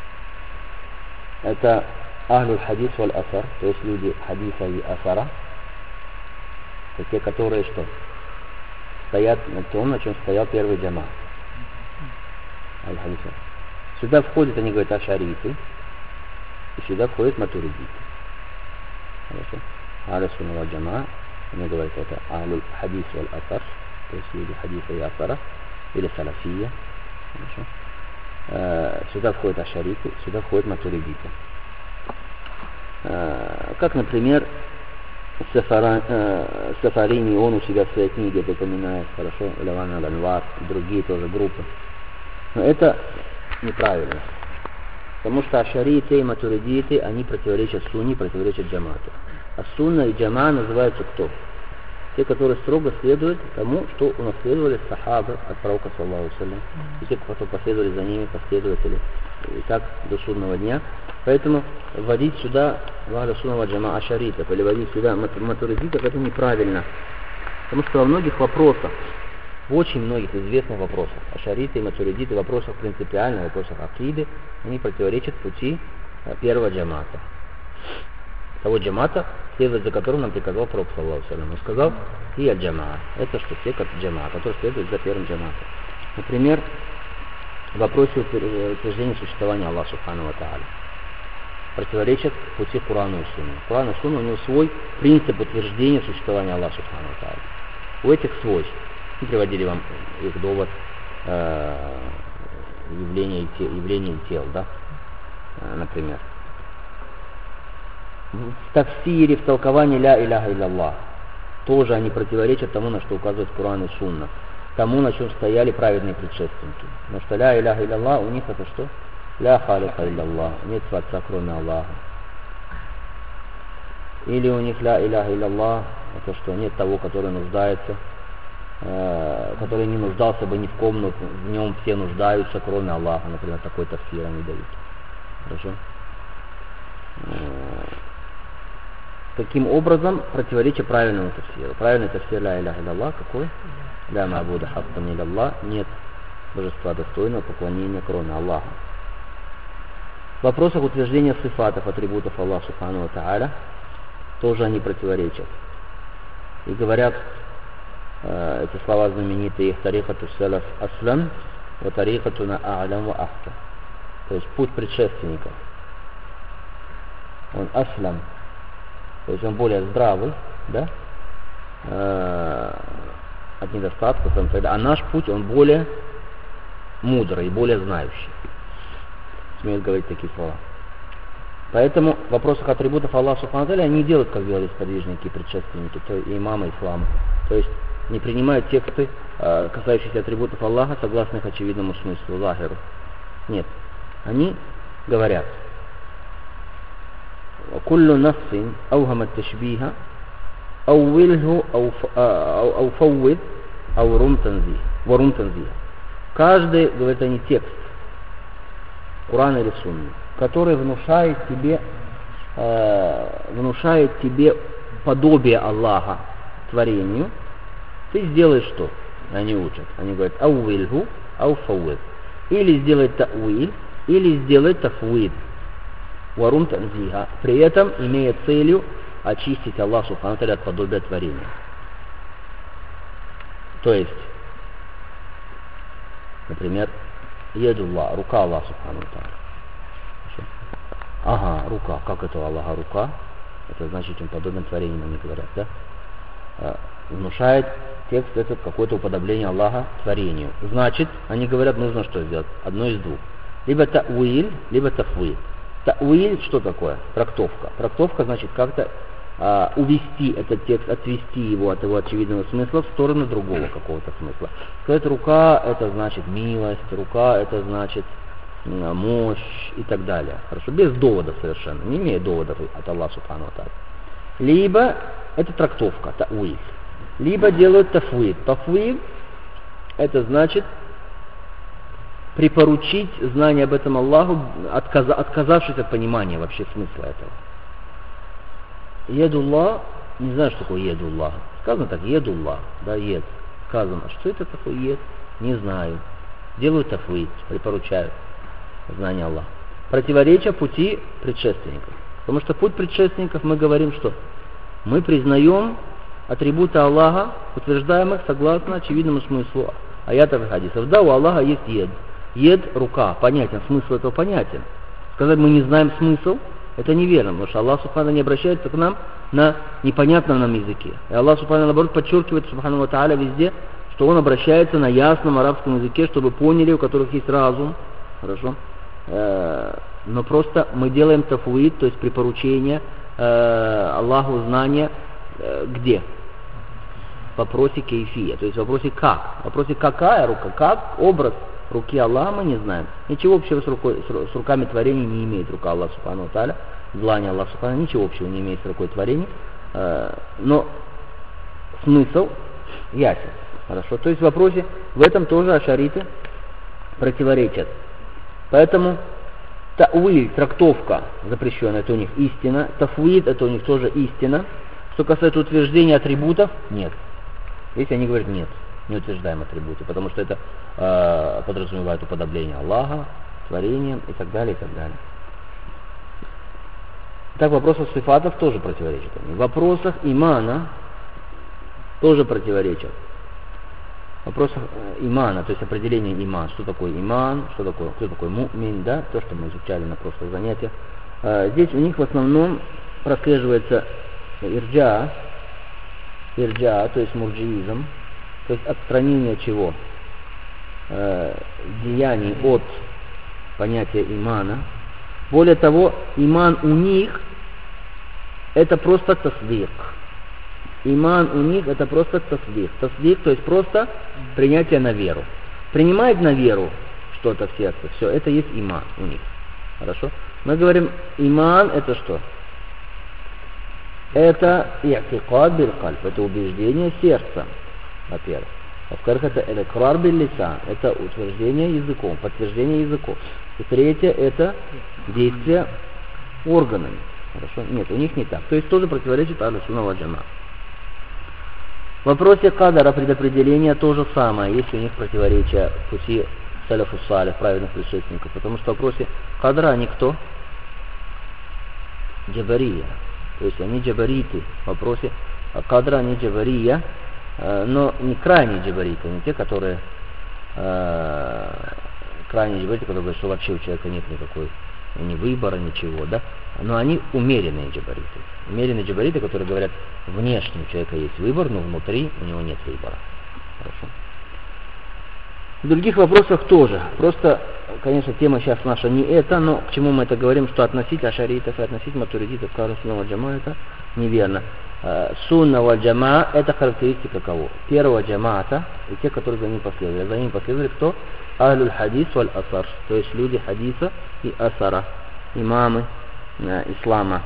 Это ахлюль хадис валь асар, то есть люди хадиса и асара. Это те, которые что? Стоят на том, на чем стоял первый джамаа. Аль-хадиса. Сюда входят, они говорят, ашариты, и сюда входят матуридиты. Хорошо? Ахля сунна валь джамаа, они говорят, это ахлюль хадис валь асар, то есть люди хадиса и асара, или салафия. Хорошо? Э, сюда входят ашариты, сюда входят матуридиты. Э, как, например, Сафара, э, Сафарини, он у себя в своей книге это упоминает, хорошо, Лаван аль-Анвар, другие тоже группы. Но это неправильно. Потому что ашариты и матуридиты, они противоречат сунне, противоречат джамату. А сунна и джама называются кто? Те, которые строго следуют тому, что унаследовали сахабы от пророка, саллаллаху алейхи ва саллям, и те, кто последовали за ними, последователи, и так до судного дня. Поэтому вводить сюда вахля сунна валь джамаа ашаритов или вводить сюда матуридитов, это неправильно. Потому что во многих вопросах, в очень многих известных вопросах, ашариты и матуридиты, в вопросах принципиальных, в вопросах акиды, они противоречат пути первого джамата. Того джамата, следовать за которым нам приказал пророк, саллаллаху алейхи ва саллям. Он сказал, и аль-джамаа. Это что все как джамаа, который следует за первым джаматом. Например, в вопросе утверждения существования Аллаха субхану ва тааля. Противоречат пути Курану и Сунне. Куран и Сунна, у него свой принцип утверждения существования Аллаха субхану ва тааля. У этих свой. Мы приводили вам их довод э, явления, явления тел, да, э, например. В тафсире, в толковании ля иляха илlallah тоже они противоречат тому, на что указывает Куран и Сунна, тому, на чем стояли праведные предшественники. Потому что ля иляха илlallah у них это что? Ля халиха илlallah, нет Творца кроме Аллаха. Или у них ля иляха илlallah, это что? Нет того, который нуждается, э, который не нуждался бы ни в ком, но в нем все нуждаются, кроме Аллаха. Например, такой тафсир они дают. Хорошо? Таким образом, противоречие правильному тафсиру. Правильный тафсир ля иляха илlallah какой? Ля ма'буда хаккан илlallah, нет божества достойного поклонения, кроме Аллаха. В вопросах утверждения сифатов, атрибутов Аллаха субхану ва тааля, тоже они противоречат. И говорят, э, эти слова знаменитые, тарихату салаф аслам, ва тарихатуна а'лам ва ахкам. То есть путь предшественников. Он аслам, то есть он более здравый, да, э, от недостатков, а наш путь, он более мудрый, более знающий. Смеют говорить такие слова. Поэтому в вопросах атрибутов Аллаха субхану ва тааля они делают, как делали сподвижники и предшественники, то и имамы ислама. То есть не принимают тексты, э, касающиеся атрибутов Аллаха, согласно их очевидному смыслу, захиру. Нет. Они говорят, كل نص أوهم التشبيه أوله أو أو فوض أو رم تنزيه ورم تنزيه. Каждый, говорит они, текст Курана или Сунны, который внушает тебе, э, внушает тебе подобие Аллаха творению, ты сделаешь что? Они учат. Они говорят, ауильху, ау фауид. Или сделай та'уиль, или сделай тафуид. Варум танзиха. При этом имея целью очистить Аллаха субхану ва тааля от подобия творения. То есть, например, ядуллах, рука Аллаха Субхану ва Тааля. Ага, рука. Как это у Аллаха рука? Это значит, он подобен творению, они говорят, да? А, внушает текст этот какое-то уподобление Аллаха творению. Значит, они говорят, нужно что сделать? Одно из двух. Либо та'уиль, либо тафвид. Та'уиль что такое? Трактовка. Трактовка значит как-то а, увести этот текст, отвести его от его очевидного смысла в сторону другого какого-то смысла. Сказать, рука это значит милость, рука это значит мощь и так далее. Хорошо, без доводов совершенно, не имея доводов от Аллаха Субхану ва Тааля. Либо это трактовка, та'уиль. Либо делают тафвид. Тафвид это значит припоручить знание об этом Аллаху, отказа, отказавшись от понимания вообще смысла этого. Едуллах, не знаю, что такое едуллах. Сказано так, едуллах, да, ед. Сказано, что это такое ед? Не знаю. Делают тафвид, припоручают знание Аллаха. Противоречие пути предшественников. Потому что путь предшественников, мы говорим, что мы признаем атрибуты Аллаха, утверждаемых согласно очевидному смыслу аятов и хадисов. Да, у Аллаха есть ед. Ед – рука, понятен, смысл этого понятен. Сказать, мы не знаем смысл, это неверно, потому что Аллах Субхану не обращается к нам на непонятном нам языке. И Аллах Субхану, наоборот, подчеркивает, Субхану ва Тааля, везде, что Он обращается на ясном арабском языке, чтобы поняли, у которых есть разум. Хорошо? Но просто мы делаем тафвид, то есть припоручение Аллаху знания где? В вопросе кейфия, то есть в вопросе как. В вопросе какая рука, как образ руки Аллаха мы не знаем. Ничего общего с, рукой, с руками творения не имеет рука Аллаха Субхану ва Тааля. Желание Аллаха Субхану ничего общего не имеет с рукой творения. Но смысл ясен. Хорошо. То есть в вопросе, в этом тоже ашариты противоречат. Поэтому та'уиль, трактовка запрещенная, это у них истина. Тафвид, это у них тоже истина. Что касается утверждения атрибутов, нет. Здесь они говорят нет, не утверждаем атрибуты, потому что это э, подразумевает уподобление Аллаха, творением и так далее, и так далее. Так, в вопросах сифатов тоже противоречат. В вопросах имана тоже противоречат. В вопросах имана, то есть определение иман, что такое иман, что такое, кто такой му'мин, да, то, что мы изучали на прошлых занятиях. Э, здесь у них в основном прослеживается ирджа, ирджа, то есть мурджиизм, то есть отстранение чего? Э, деяний от понятия имана. Более того, иман у них это просто тасдик. Иман у них это просто тасдик. Тасдик, то есть просто принятие на веру. Принимает на веру что-то в сердце, все, это есть иман у них. Хорошо? Мы говорим, иман это что? Это и'тикад биль-кальб, это убеждение сердца, во-первых. Во-вторых, это икрар биль-лисан, это утверждение языком, подтверждение языком. И третье, это действие органами. Хорошо? Нет, у них не так. То есть тоже противоречит Ахлю-сунна валь джамаа. В вопросе кадара предопределения то же самое, есть у них противоречия в пути саляфу салих, праведных предшественников. Потому что в вопросе кадара они кто? Джабария. То есть они джабариты. В вопросе кадра они джабария, но не крайние джабариты, не те, которые крайние джабариты, которые говорят, что вообще у человека нет никакой ни выбора, ничего, да? Но они умеренные джабариты. Умеренные джабариты, которые говорят, внешне у человека есть выбор, но внутри у него нет выбора. Хорошо. В других вопросах тоже. Просто, конечно, тема сейчас наша не эта, но к чему мы это говорим, что относить ашаритов и относить матуридитов к Ахлю-сунна валь джамаа это неверно. Сунна валь джамаа это характеристика кого? Первого джамаата и те, которые за ним последовали. За ним последовали кто? Ахлюль хадис валь асар, то есть люди хадиса и асара, имамы э, ислама.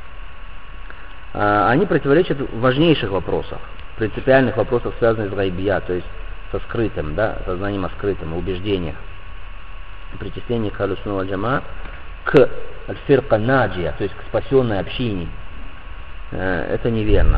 Э, они противоречат в важнейших вопросах, принципиальных вопросах, связанных с гайбия, то есть со скрытым, да, со знанием о скрытом, о убеждениях. Причисление к Ахлю-сунна валь джамаа к аль-фирка наджия, то есть к спасенной общине, э, это неверно.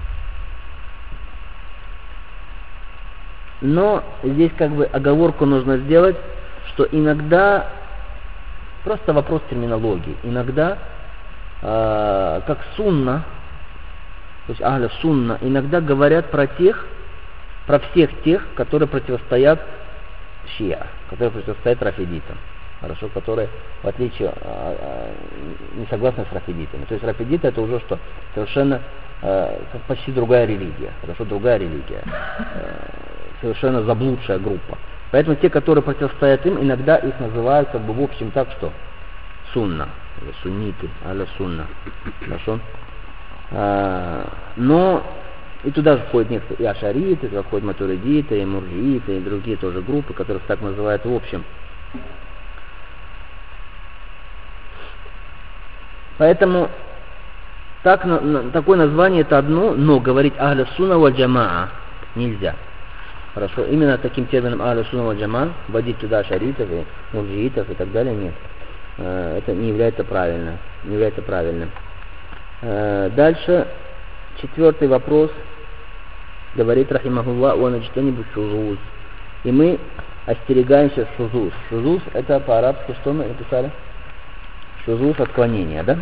Но здесь как бы оговорку нужно сделать, что иногда просто вопрос терминологии. Иногда, э, как сунна, то есть ахля сунна, иногда говорят про тех, про всех тех, которые противостоят шиа, которые противостоят рафидитам. Хорошо, которые, в отличие, не согласны с рафидитами. То есть рафидиты это уже что? Совершенно э, почти другая религия. Хорошо, другая религия. Э, совершенно заблудшая группа. Поэтому те, которые противостоят им, иногда их называют как бы в общем так, что сунна, или сунниты, аля сунна. Хорошо? Э, но и туда же входят некоторые и ашариты, туда входят матуридиты, и мурджииты, и другие тоже группы, которых так называют в общем. Поэтому так, на, такое название это одно, но говорить ахля сунна валь джамаа нельзя. Хорошо, именно таким термином ахля сунна валь джамаа вводить туда шаритов и мурджиитов и так далее нет. Это не является правильным. Не является правильным. Дальше четвертый вопрос. Говорит рахимахуллах ва наджтанибу шузуз. И мы остерегаемся шузуз. Шузуз это по-арабски что мы написали? Шузуз отклонения, да?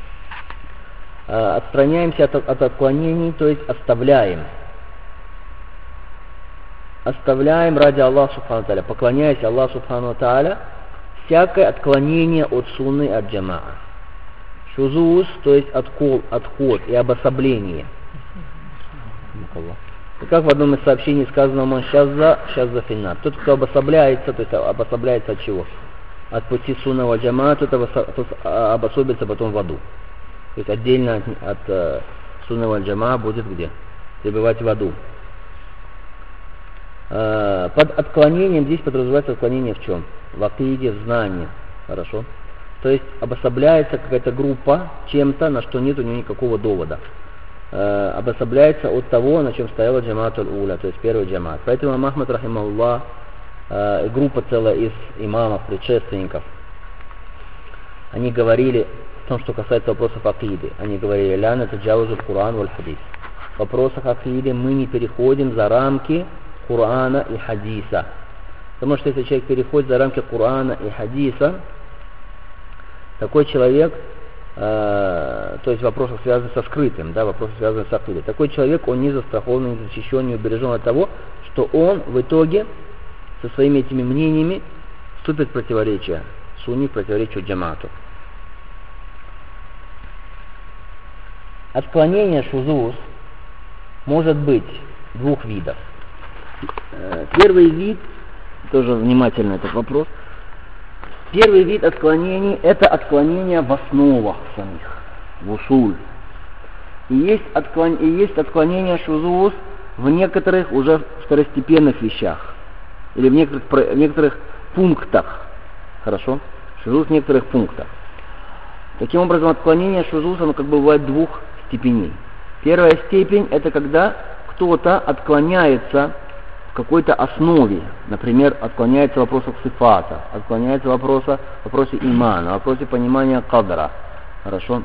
А, отстраняемся от, от отклонений, то есть оставляем. Оставляем ради Аллаха Субхану Тааля, поклоняясь Аллаху Субхану Тааля, всякое отклонение от сунны, от джамаа. Шузуз, то есть откол, отход и обособление. И как в одном из сообщений сказано, ман шазза, шазза финнар. Тот, кто обособляется, то есть обособляется от чего? От пути сунна валь джамаа, тот обособится потом в аду. То есть отдельно от, от uh, сунна валь джамаа будет где? Пребывать в аду. Uh, под отклонением здесь подразумевается отклонение в чем? В акиде, в знании. Хорошо? То есть обособляется какая-то группа чем-то, на что нет у нее никакого довода. Uh, обособляется от того, на чем стояла джамаатуль уля, то есть первый джамаат. Поэтому имам Ахмад рахимахуллах, Uh, группа целая из имамов, предшественников, они говорили в том, что касается вопросов акиды, они говорили ля натаджавазу Куран валь хадис. В вопросах акиды мы не переходим за рамки Курана и хадиса. Потому что если человек переходит за рамки Курана и хадиса, такой человек, э, то есть в вопросах, связанных со скрытым, да, вопросы, связанные с акидой, такой человек, он не застрахован, не защищен, не убережен от того, что он в итоге со своими этими мнениями вступит в противоречие сунни, в противоречие джамаату. Отклонение шузуз может быть двух видов. Первый вид, тоже внимательно этот вопрос, первый вид отклонений это отклонение в основах самих, в усуль. И есть, отклон... и есть отклонение шузуз в некоторых уже второстепенных вещах. Или в некоторых, в некоторых пунктах. Хорошо? Шузуз в некоторых пунктах. Таким образом, отклонение шузуз, оно как бы бывает двух степеней. Первая степень, это когда кто-то отклоняется в какой-то основе. Например, отклоняется в вопросах сифата, отклоняется в вопросе, в вопросе имана, в вопросе понимания кадра. Хорошо?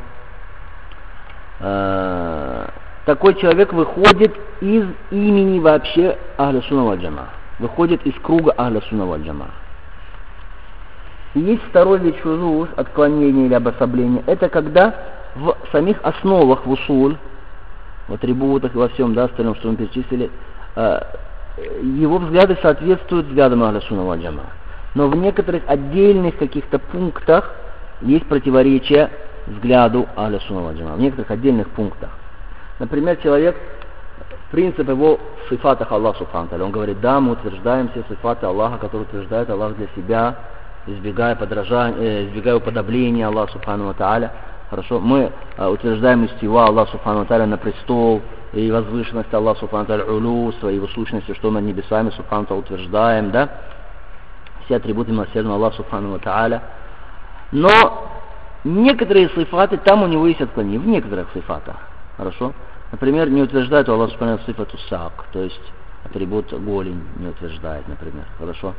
Такой человек выходит из имени вообще ахля сунна валь джамаа. Выходит из круга ахля сунна валь джамаа. И есть второй вид шузуз, отклонение или обособление. Это когда в самих основах, в усуль, в атрибутах и во всем, да, остальном, что мы перечислили, его взгляды соответствуют взглядам ахля сунна валь джамаа. Но в некоторых отдельных каких-то пунктах есть противоречие взгляду ахля сунна валь джамаа. В некоторых отдельных пунктах. Например, человек, принцип его в сифатах Аллаха Субхану Тааля. Он говорит, да, мы утверждаем все сифаты Аллаха, которые утверждает Аллах для себя, избегая подражания, избегая уподобления Аллаха Субхану Тааля. Хорошо, мы а, утверждаем истива Аллаха Субхану Тааля на престол, и возвышенность Аллаха Субхану Тааля улу, своей сущности, что над небесами Субхану Тааля утверждаем, да, все атрибуты милосердного Аллаха Субхану Тааля. Но некоторые сифаты, там у него есть отклонения, в некоторых сифатах. Хорошо? Например, не утверждает у Аллаха Субхану сифату сак, то есть атрибут голень не утверждает, например. Хорошо?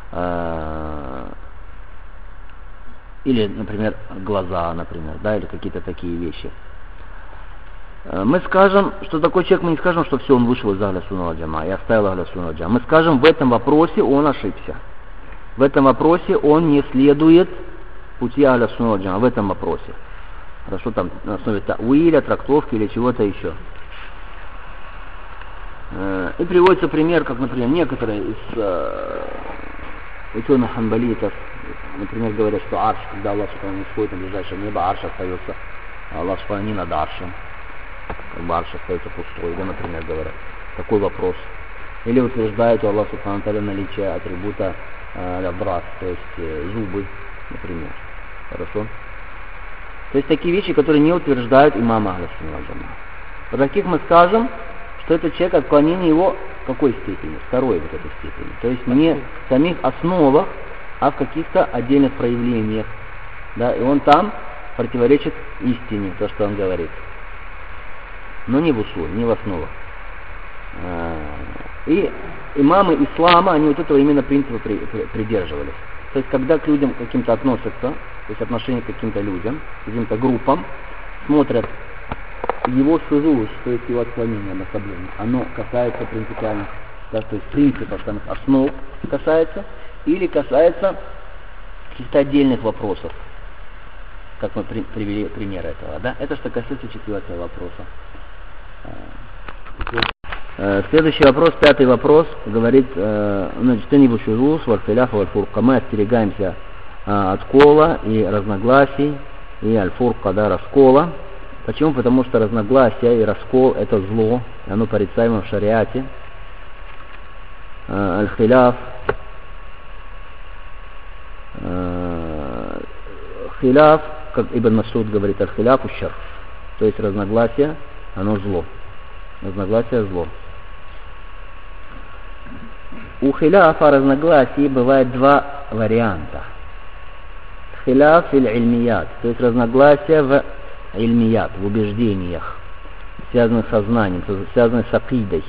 Или, например, глаза, например, да, или какие-то такие вещи. Мы скажем, что такой человек, мы не скажем, что все, он вышел из ахля сунна валь джамаа и оставил ахля сунна валь джамаа. Мы скажем, в этом вопросе он ошибся. В этом вопросе он не следует пути ахля сунна валь джамаа, в этом вопросе. Хорошо, там на основе тауиля, трактовки или чего-то еще. И приводится пример, как, например, некоторые из э, ученых ханбалитов, например, говорят, что арш, когда Аллах Субхану сходит на ближайшее небо, арш остается, Аллах Субхану не над аршем, как бы арш остается пустой, да, например, говорят. Такой вопрос. Или утверждают у Аллаха Субхану Тааля наличие атрибута э, брат, то есть э, зубы, например. Хорошо? То есть такие вещи, которые не утверждают имам Ахлю сунна валь джамаа. По таких мы скажем, что этот человек отклонение его в какой степени? Второй вот этой степени. То есть не в самих основах, а в каких-то отдельных проявлениях. Да, и он там противоречит истине, то, что он говорит. Но не в усуле, не в основах. И имамы ислама, они вот этого именно принципа при, при, придерживались. То есть когда к людям каким-то относятся, то есть отношение к каким-то людям, к каким-то группам, смотрят его шузуз, то есть его отклонение, обособление, оно касается принципиальных, да, то есть принципов, самых основ касается, или касается каких-то отдельных вопросов, как мы при, привели пример этого, да? Это что касается четвертого вопроса. Следующий вопрос, пятый вопрос, говорит, значит, мы остерегаемся откола и разногласий, и аль-фурка, да, раскола. Почему? Потому что разногласия и раскол это зло, и оно порицаемо в шариате. Аль-хиляф, хиляф, как Ибн Масуд говорит, аль-хиляф ущар, то есть разногласие, оно зло. Разногласие зло. У хиляфа разногласий бывает два варианта. Хиляф или ильмият, то есть разногласия в ильмият, в убеждениях, связанных со знанием, связанных с акидой.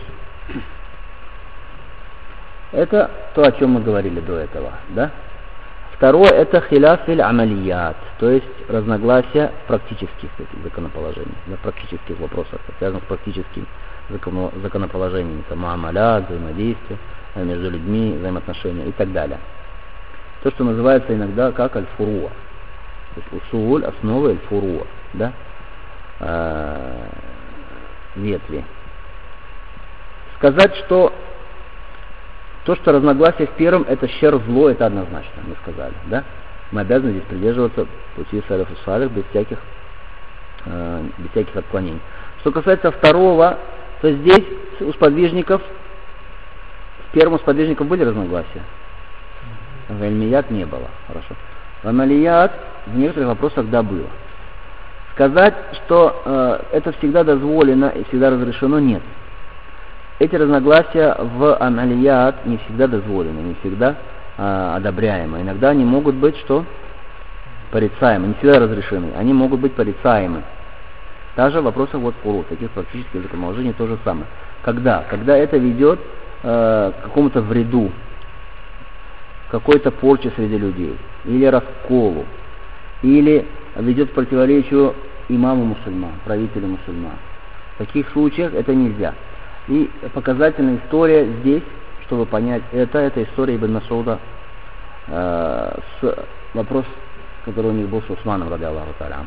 Это то, о чем мы говорили до этого, да? Второе это хиляф или амалият, то есть разногласия в практических законоположениях, в практических вопросах, связанных с практическими законоположениями, муамалят, взаимодействие между людьми, взаимоотношения и так далее. То, что называется иногда как аль-фуруа. То есть усуль, основы аль-фуруа, да? А, ветви. Сказать, что то, что разногласие в первом, это щер зло, это однозначно, мы сказали, да? Мы обязаны здесь придерживаться пути салафу салих без всяких, э, без всяких отклонений. Что касается второго, то здесь у сподвижников, в первом у сподвижников были разногласия. В ильмият не было, хорошо. В амалият в некоторых вопросах да было. Сказать, что э, это всегда дозволено и всегда разрешено, нет. Эти разногласия в амалият не всегда дозволены, не всегда э, одобряемы. Иногда они могут быть что? Порицаемы, не всегда разрешены. Они могут быть порицаемы. Даже в вопросах вот фуру, таких практических законоположений то же самое. Когда? Когда это ведет э, к какому-то вреду, какой-то порче среди людей, или расколу, или ведет к противоречию имаму мусульман, правителю мусульман. В таких случаях это нельзя. И показательная история здесь, чтобы понять это, это история Ибн Масуда э, с вопрос, который у них был с Усманом, ради Аллаху та'аля.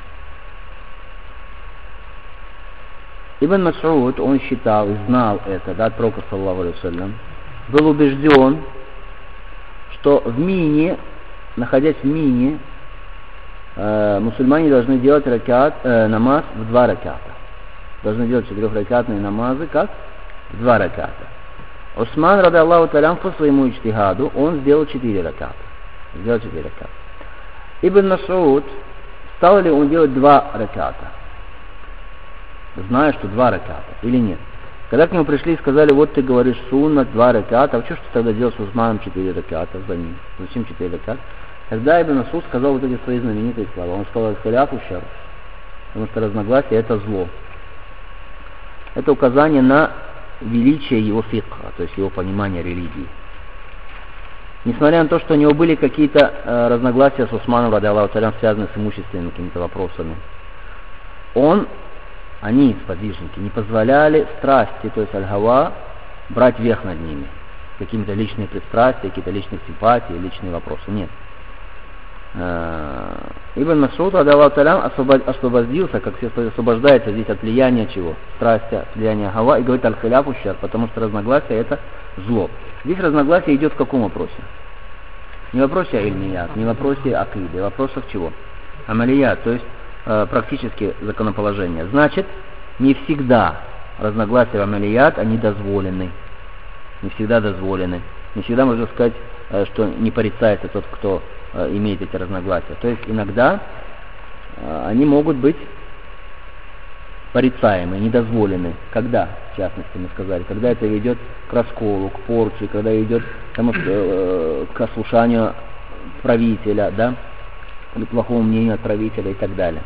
Ибн Масуд, он считал и знал это, да, от пророка саллаллаху алейхи ва саллям, был убежден, что в мине, находясь в мине, э, мусульмане должны делать ракат, э, намаз в два раката. Должны делать четырехракатные намазы, как? В два раката. Усман, ради Аллаху та'аля, по своему иджтихаду, он сделал четыре раката. Сделал четыре раката. Ибн Масуд, стал ли он делать два раката? Зная, что два раката, или нет? Когда к нему пришли и сказали, вот ты говоришь сунна, два раката, а что ж ты тогда делал с Усманом четыре раката за ним? Зачем четыре раката? Тогда Ибн Масуд сказал вот эти свои знаменитые слова. Он сказал, халяфу шар, потому что разногласие это зло. Это указание на величие его фикха, то есть его понимания религии. Несмотря на то, что у него были какие-то э, разногласия с Усманом, ради Аллаху та'аля, связанные с имущественными какими-то вопросами, он они, сподвижники, не позволяли страсти, то есть аль-хава, брать верх над ними. Какие-то личные пристрастия, какие-то личные симпатии, личные вопросы. Нет. Ибн Мас'уд, радиаллаху та'аля, освободился, как все освобождается здесь от влияния чего? Страсти, от влияния гава, и говорит аль-хиляф ущар, потому что разногласие это зло. Здесь разногласие идет в каком вопросе? Не в вопросе ильмият, не в вопросе акиды, в вопросах чего? Амалият, то есть э, практически законоположения. Значит, не всегда разногласия в амалият, они дозволены. Не всегда дозволены. Не всегда можно сказать, э, что не порицается тот, кто э, имеет эти разногласия. То есть иногда э, они могут быть порицаемы, недозволены. Когда, в частности, мы сказали, когда это ведет к расколу, к порче, когда идет к, э, к ослушанию правителя, да, или плохому мнению от правителя и так далее.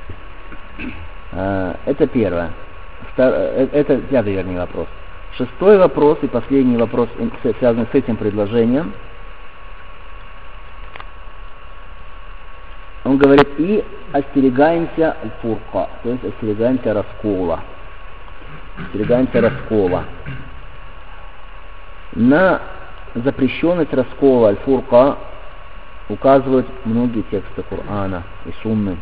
Э, это первое. Втор... Это пятый, вернее, вопрос. Шестой вопрос и последний вопрос, связанный с этим предложением. Он говорит, и остерегаемся фурка, то есть остерегаемся раскола. Остерегаемся раскола. На запрещенность раскола аль-фурка указывают многие тексты Корана и Сунны.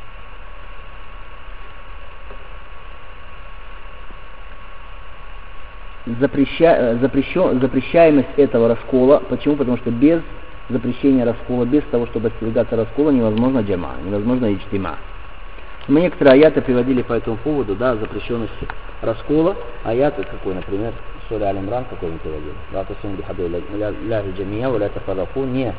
Запреща... Запрещен... Запрещаемость этого раскола. Почему? Потому что без запрещения раскола, без того, чтобы остерегаться раскола, невозможно джама, невозможно иджтима. Мы некоторые аяты приводили по этому поводу, да, запрещенности раскола. Аяты какой, например, сура Аль-Имран, какой мы приводили? Ла тасуму бихаблиллахи джамия ва ла тафарраку. Не,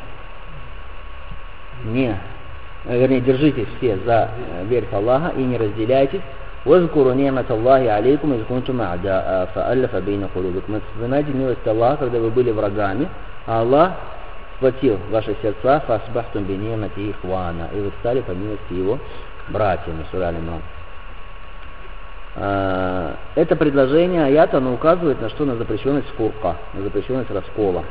не, вернее, держитесь все за верх Аллаха и не разделяйтесь. وَاذْكُرُوا نِعْمَةَ اللَّهِ عَلَيْكُمْ إِذْ كُنْتُمْ أَعْدَاءً فَأَلَّفَ بَيْنَ قُلُوبِكُمْ. Вспоминайте милость Аллаха, когда вы были врагами, а Аллах схватил ваши сердца, فَأَصْبَحْتُمْ بِنِعْمَتِهِ إِخْوَانًا, и вы стали по милости Его братьями. Сура Аль-Имран. Это предложение аята, оно указывает на что? На запрещенность фурка, на запрещенность раскола.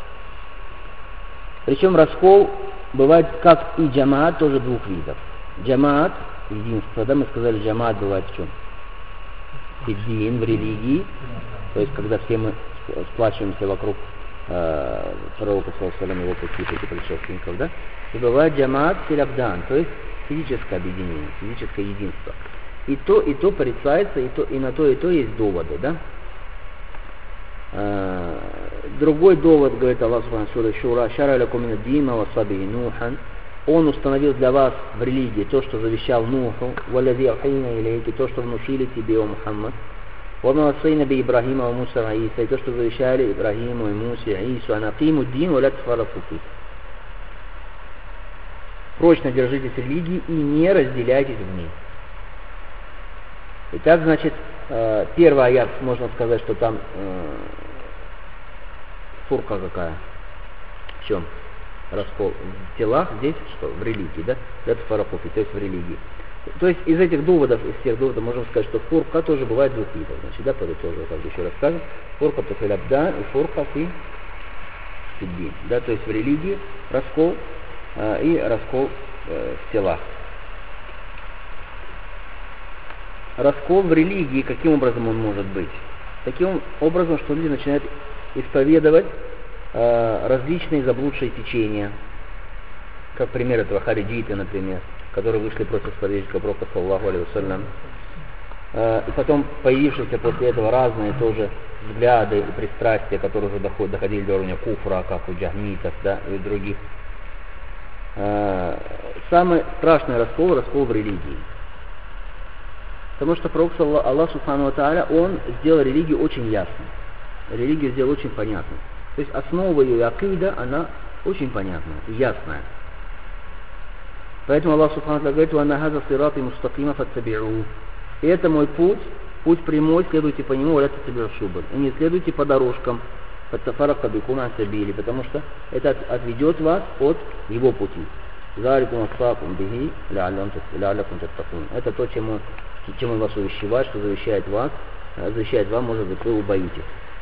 Причем раскол бывает как и джамаат, тоже двух видов. Джамаат, единство, да, мы сказали, джамаат бывает в чем? Фиддин, в религии, то есть когда все мы сплачиваемся вокруг э, пророка, саллаллаху его пути, пути предшественников, да, и бывает джамаат филябдан, то есть физическое объединение, физическое единство. И то, и то порицается, и, то, и на то, и то есть доводы, да. Э, другой довод, говорит Аллах Субхану Шура, шара лакум мин ад-дина ва сабиhi Нухан. Он установил для вас в религии то, что завещал Нуху, валлади ахайна илейки, то, что внушили тебе, о Мухаммад, ва васайна би Ибрахима ва Муса ва Иса, и то, что завещали Ибрахиму и Мусе и Ису, ан акиму дин ва ла тафарраку фи. Прочно держитесь религии и не разделяйтесь в ней. Итак, значит, первый аят, можно сказать, что там фурка какая? В чем? Раскол в телах, здесь что? В религии, да? Это фаракуфи, то есть в религии. То есть из этих доводов, из всех доводов можем сказать, что фурка тоже бывает двух видов. Значит, да, тоже, как бы еще расскажем. Фурка то филябда и фурка фи фиддин. Да, то есть в религии раскол э, и раскол э, в телах. Раскол в религии, каким образом он может быть? Таким образом, что люди начинают исповедовать различные заблудшие течения, как пример этого хариджиты, например, которые вышли против сподвижника пророка, саллаллаху алейхи вассалям, и потом появившиеся после этого разные тоже взгляды и пристрастия, которые уже доходили до уровня куфра, как у джахмитов, да, и других. Самый страшный раскол — раскол в религии. Потому что пророк, Аллах Субхану ва Тааля, он сделал религию очень ясной. Религию сделал очень понятной. То есть основа ее акида, она очень понятная, ясная. Поэтому Аллах Субхану ва Тааля говорит: «Ва нахаза сирати мустакима фаттаби'у». И это мой путь, путь прямой, следуйте по нему, ва ла таттаби'у шубуль. И не следуйте по дорожкам, фаттафаррака бикум ан сабили, потому что это отведет вас от его пути. Заликум ассакум бихи ла'аллакум таттакун. Это то, чем он, чем он вас увещевает, что завещает вас, завещает вам, может быть, вы убоитесь.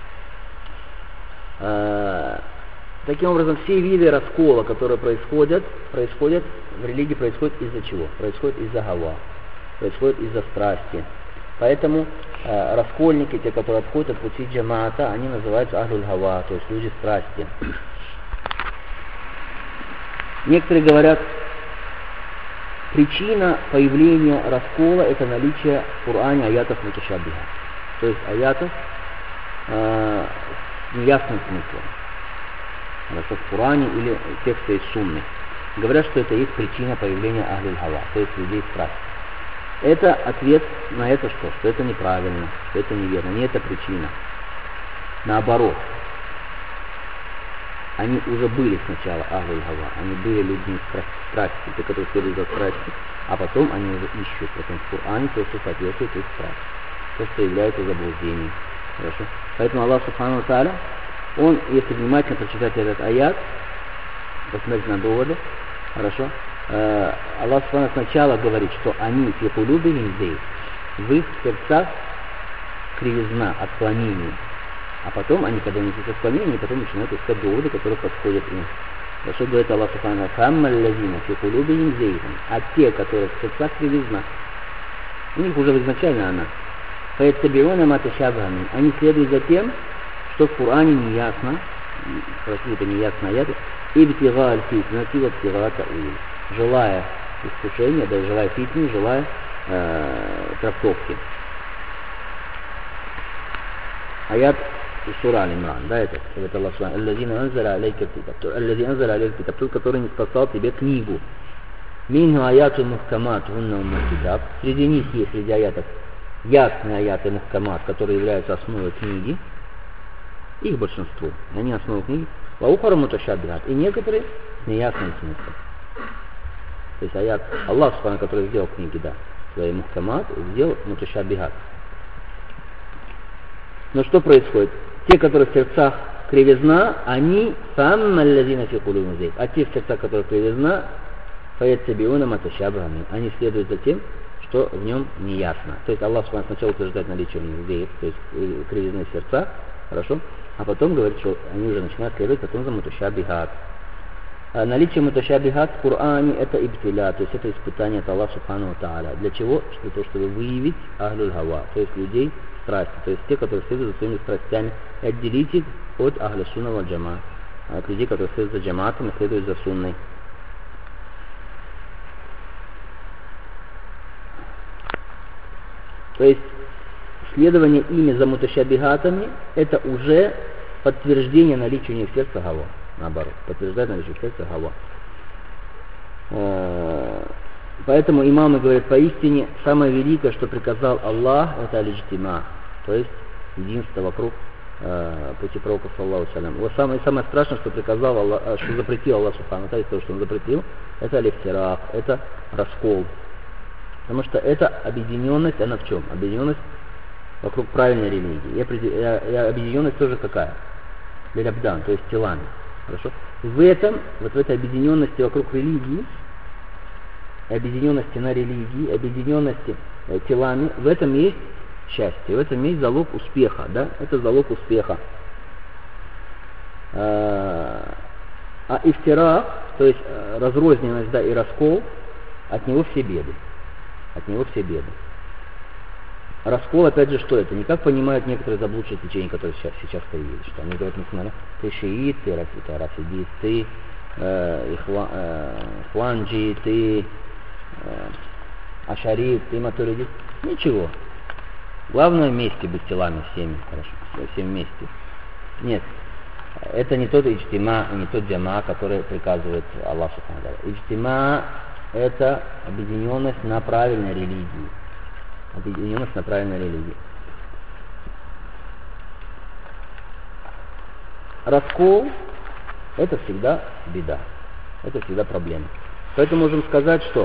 Таким образом, все виды раскола, которые происходят, происходят в религии, происходят из-за чего? Происходят из-за гава, происходят из-за страсти. Поэтому э, раскольники, те, которые отходят от пути джамаата, они называются ахлюль гава, то есть люди страсти. Некоторые говорят, Причина появления раскола — это наличие в Коране аятов муташабиха, то есть аятов э, с неясным смыслом. Хорошо, в Коране или тексте из Сунны. Говорят, что это есть причина появления ахлюль хава, то есть людей страсти. Это ответ на это что? Что это неправильно, что это неверно. Не это причина. Наоборот. Они уже были сначала ахлюль хава, они были людьми страсти, те, которые следуют за страстью, а потом они уже ищут потом в Коране то, что соответствует их страсти, то, что является заблуждением. Хорошо? Поэтому Аллах Субхану ва Тааля, Он, если внимательно прочитать этот аят, посмотреть на доводы, хорошо, э, Аллах Субхану сначала говорит, что они фи кулубихим зейг, в их сердцах кривизна, отклонение. А потом они, когда несут отклонение, они потом начинают искать доводы, которые подходят им. Хорошо говорит Аллах Субхану: «Фаммаллазина фи кулубихим зейгун», а те, которые в сердцах кривизна, у них уже изначально она. «Фаяттабиуна ма ташабаха мин», они следуют за тем, что в Коране неясно, какие-то неясные аяты, «Ибтига аль-фитнати ва ибтига та'уил», желая искушения, да, желая фитни, желая э, трактовки. Аят из сура Аль-Имран, да, это, это Аллах Субхану: «Аллазина анзаля алейка аль-китаб», «Аллази анзаля алейка аль-китаб», тот, который не спасал тебе книгу. «Минху аяту мухкамат гунна умма китаб», среди них есть, среди аятов, ясные аяты мухкамат, которые являются основой книги, их большинство, они основы книги, ва ухара муташаббихат, и некоторые с неясным смыслом. То есть аят Аллах Субхану, который сделал книги, да, свои мухкамат, сделал муташаббихат. Но что происходит? Те, которые в сердцах кривизна, они фаммаллазина фи кулубихим зейг, а те в сердцах, которые кривизна, фаяттабиуна ма ташабаха мин, они следуют за тем, что в нем не ясно. То есть Аллах Субхану сначала утверждает наличие в них зейг, то есть кривизны в сердцах, хорошо, а потом говорит, что они уже начинают следовать потом за муташаббихат. А наличие муташаббихат в Коране — это ибтиля, то есть это испытание от Аллаха Субхану ва Тааля. Для чего? Для того, чтобы выявить ахлюль хава, то есть людей страсти, то есть те, которые следуют за своими страстями, и отделить их от ахлю сунна валь джама, от людей, которые следуют за джамаатом и следуют за сунной. То есть следование ими за муташаббихатами — это уже подтверждение наличия у них в сердце гава. Наоборот, подтверждает наличие в сердце гава. Поэтому имамы говорят: поистине самое великое, что приказал Аллах, это аль-иджтима, то есть единство вокруг э, пути пророка саллаллаху алейхи ва саллям. Вот самое, самое страшное, что приказал Аллах, что запретил Аллах Субхану ва Тааля, то, что он запретил, это аль-ифтирак, это раскол. Потому что это объединенность, она в чем? Объединенность вокруг правильной религии. И объединенность тоже какая? Лилябдан, то есть телами. Хорошо? В этом, вот в этой объединенности вокруг религии, объединенности на религии, объединенности э, телами, в этом есть счастье, в этом есть залог успеха, да? Это залог успеха. А, а ифтирак, то есть э, разрозненность, да, и раскол, от него все беды. От него все беды. Раскол, опять же, что это? Не как понимают некоторые заблудшие течения, которые сейчас, сейчас появились. Что они говорят, несмотря, ты шиит, ты рафидист, ты э, ихва, э, хванджи, ты э, ашарит, ты матуридист. Ничего. Главное вместе быть телами всеми, хорошо, всем вместе. Нет. Это не тот иджтима, не тот джама, который приказывает Аллах Субхану ва Тааля. Иджтима — это объединенность на правильной религии. Объединенность на правильной религии. Раскол — это всегда беда. Это всегда проблема. Поэтому можем сказать, что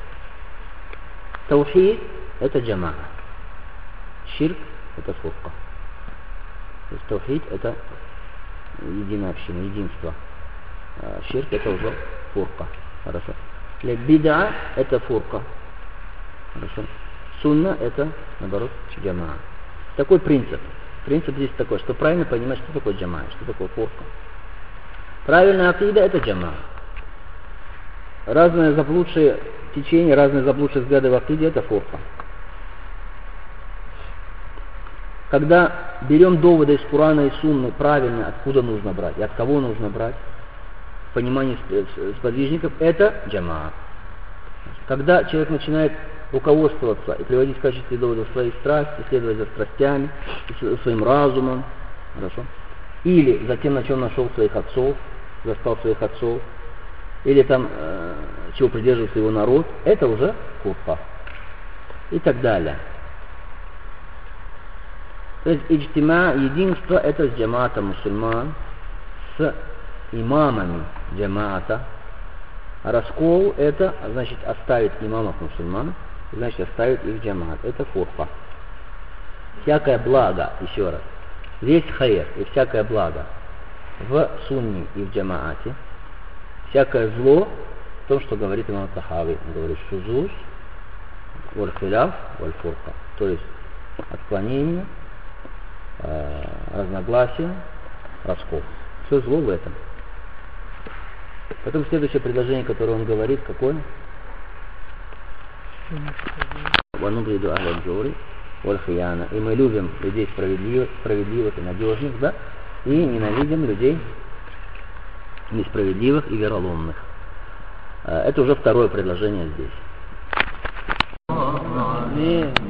таухид — это джамаа. Ширк — это фурка. То есть таухид — это единая община, единство. А ширк — это уже фурка. Хорошо. Бида — это фурка. Хорошо. Сунна — это, наоборот, джамаа. Такой принцип. Принцип здесь такой, что правильно понимать, что такое джамаа, что такое фурка. Правильная акида — это джамаа. Разные заблудшие течения, разные заблудшие взгляды в акиде — это фурка. Когда берем доводы из Курана и Сунны правильно, откуда нужно брать и от кого нужно брать, в понимании сподвижников, это джамаа. Когда человек начинает руководствоваться и приводить в качестве доводов свои страсти, следовать за страстями, своим разумом, хорошо, или за тем, на чем нашел своих отцов, застал своих отцов, или там, э, чего придерживается его народ, это уже курфа. И так далее. То есть иджтима, единство, это с джамаатом мусульман, с имамами джамаата. А раскол это, значит, оставить имамов мусульман, значит, оставить их джамаат. Это фурфа. Всякое благо, еще раз, весь хайр и всякое благо в сунне и в джамаате, всякое зло в том, что говорит имам Тахави. Он говорит шузуз, валь-хиляф, валь-фурка. То есть отклонение, э, разногласие, раскол. Все зло в этом. Потом следующее предложение, которое он говорит, какое? Ванубриду ахля-джури валь-хияна. И мы любим людей справедливых, справедливых и надежных, да? И ненавидим людей несправедливых и вероломных. Это уже второе предложение здесь.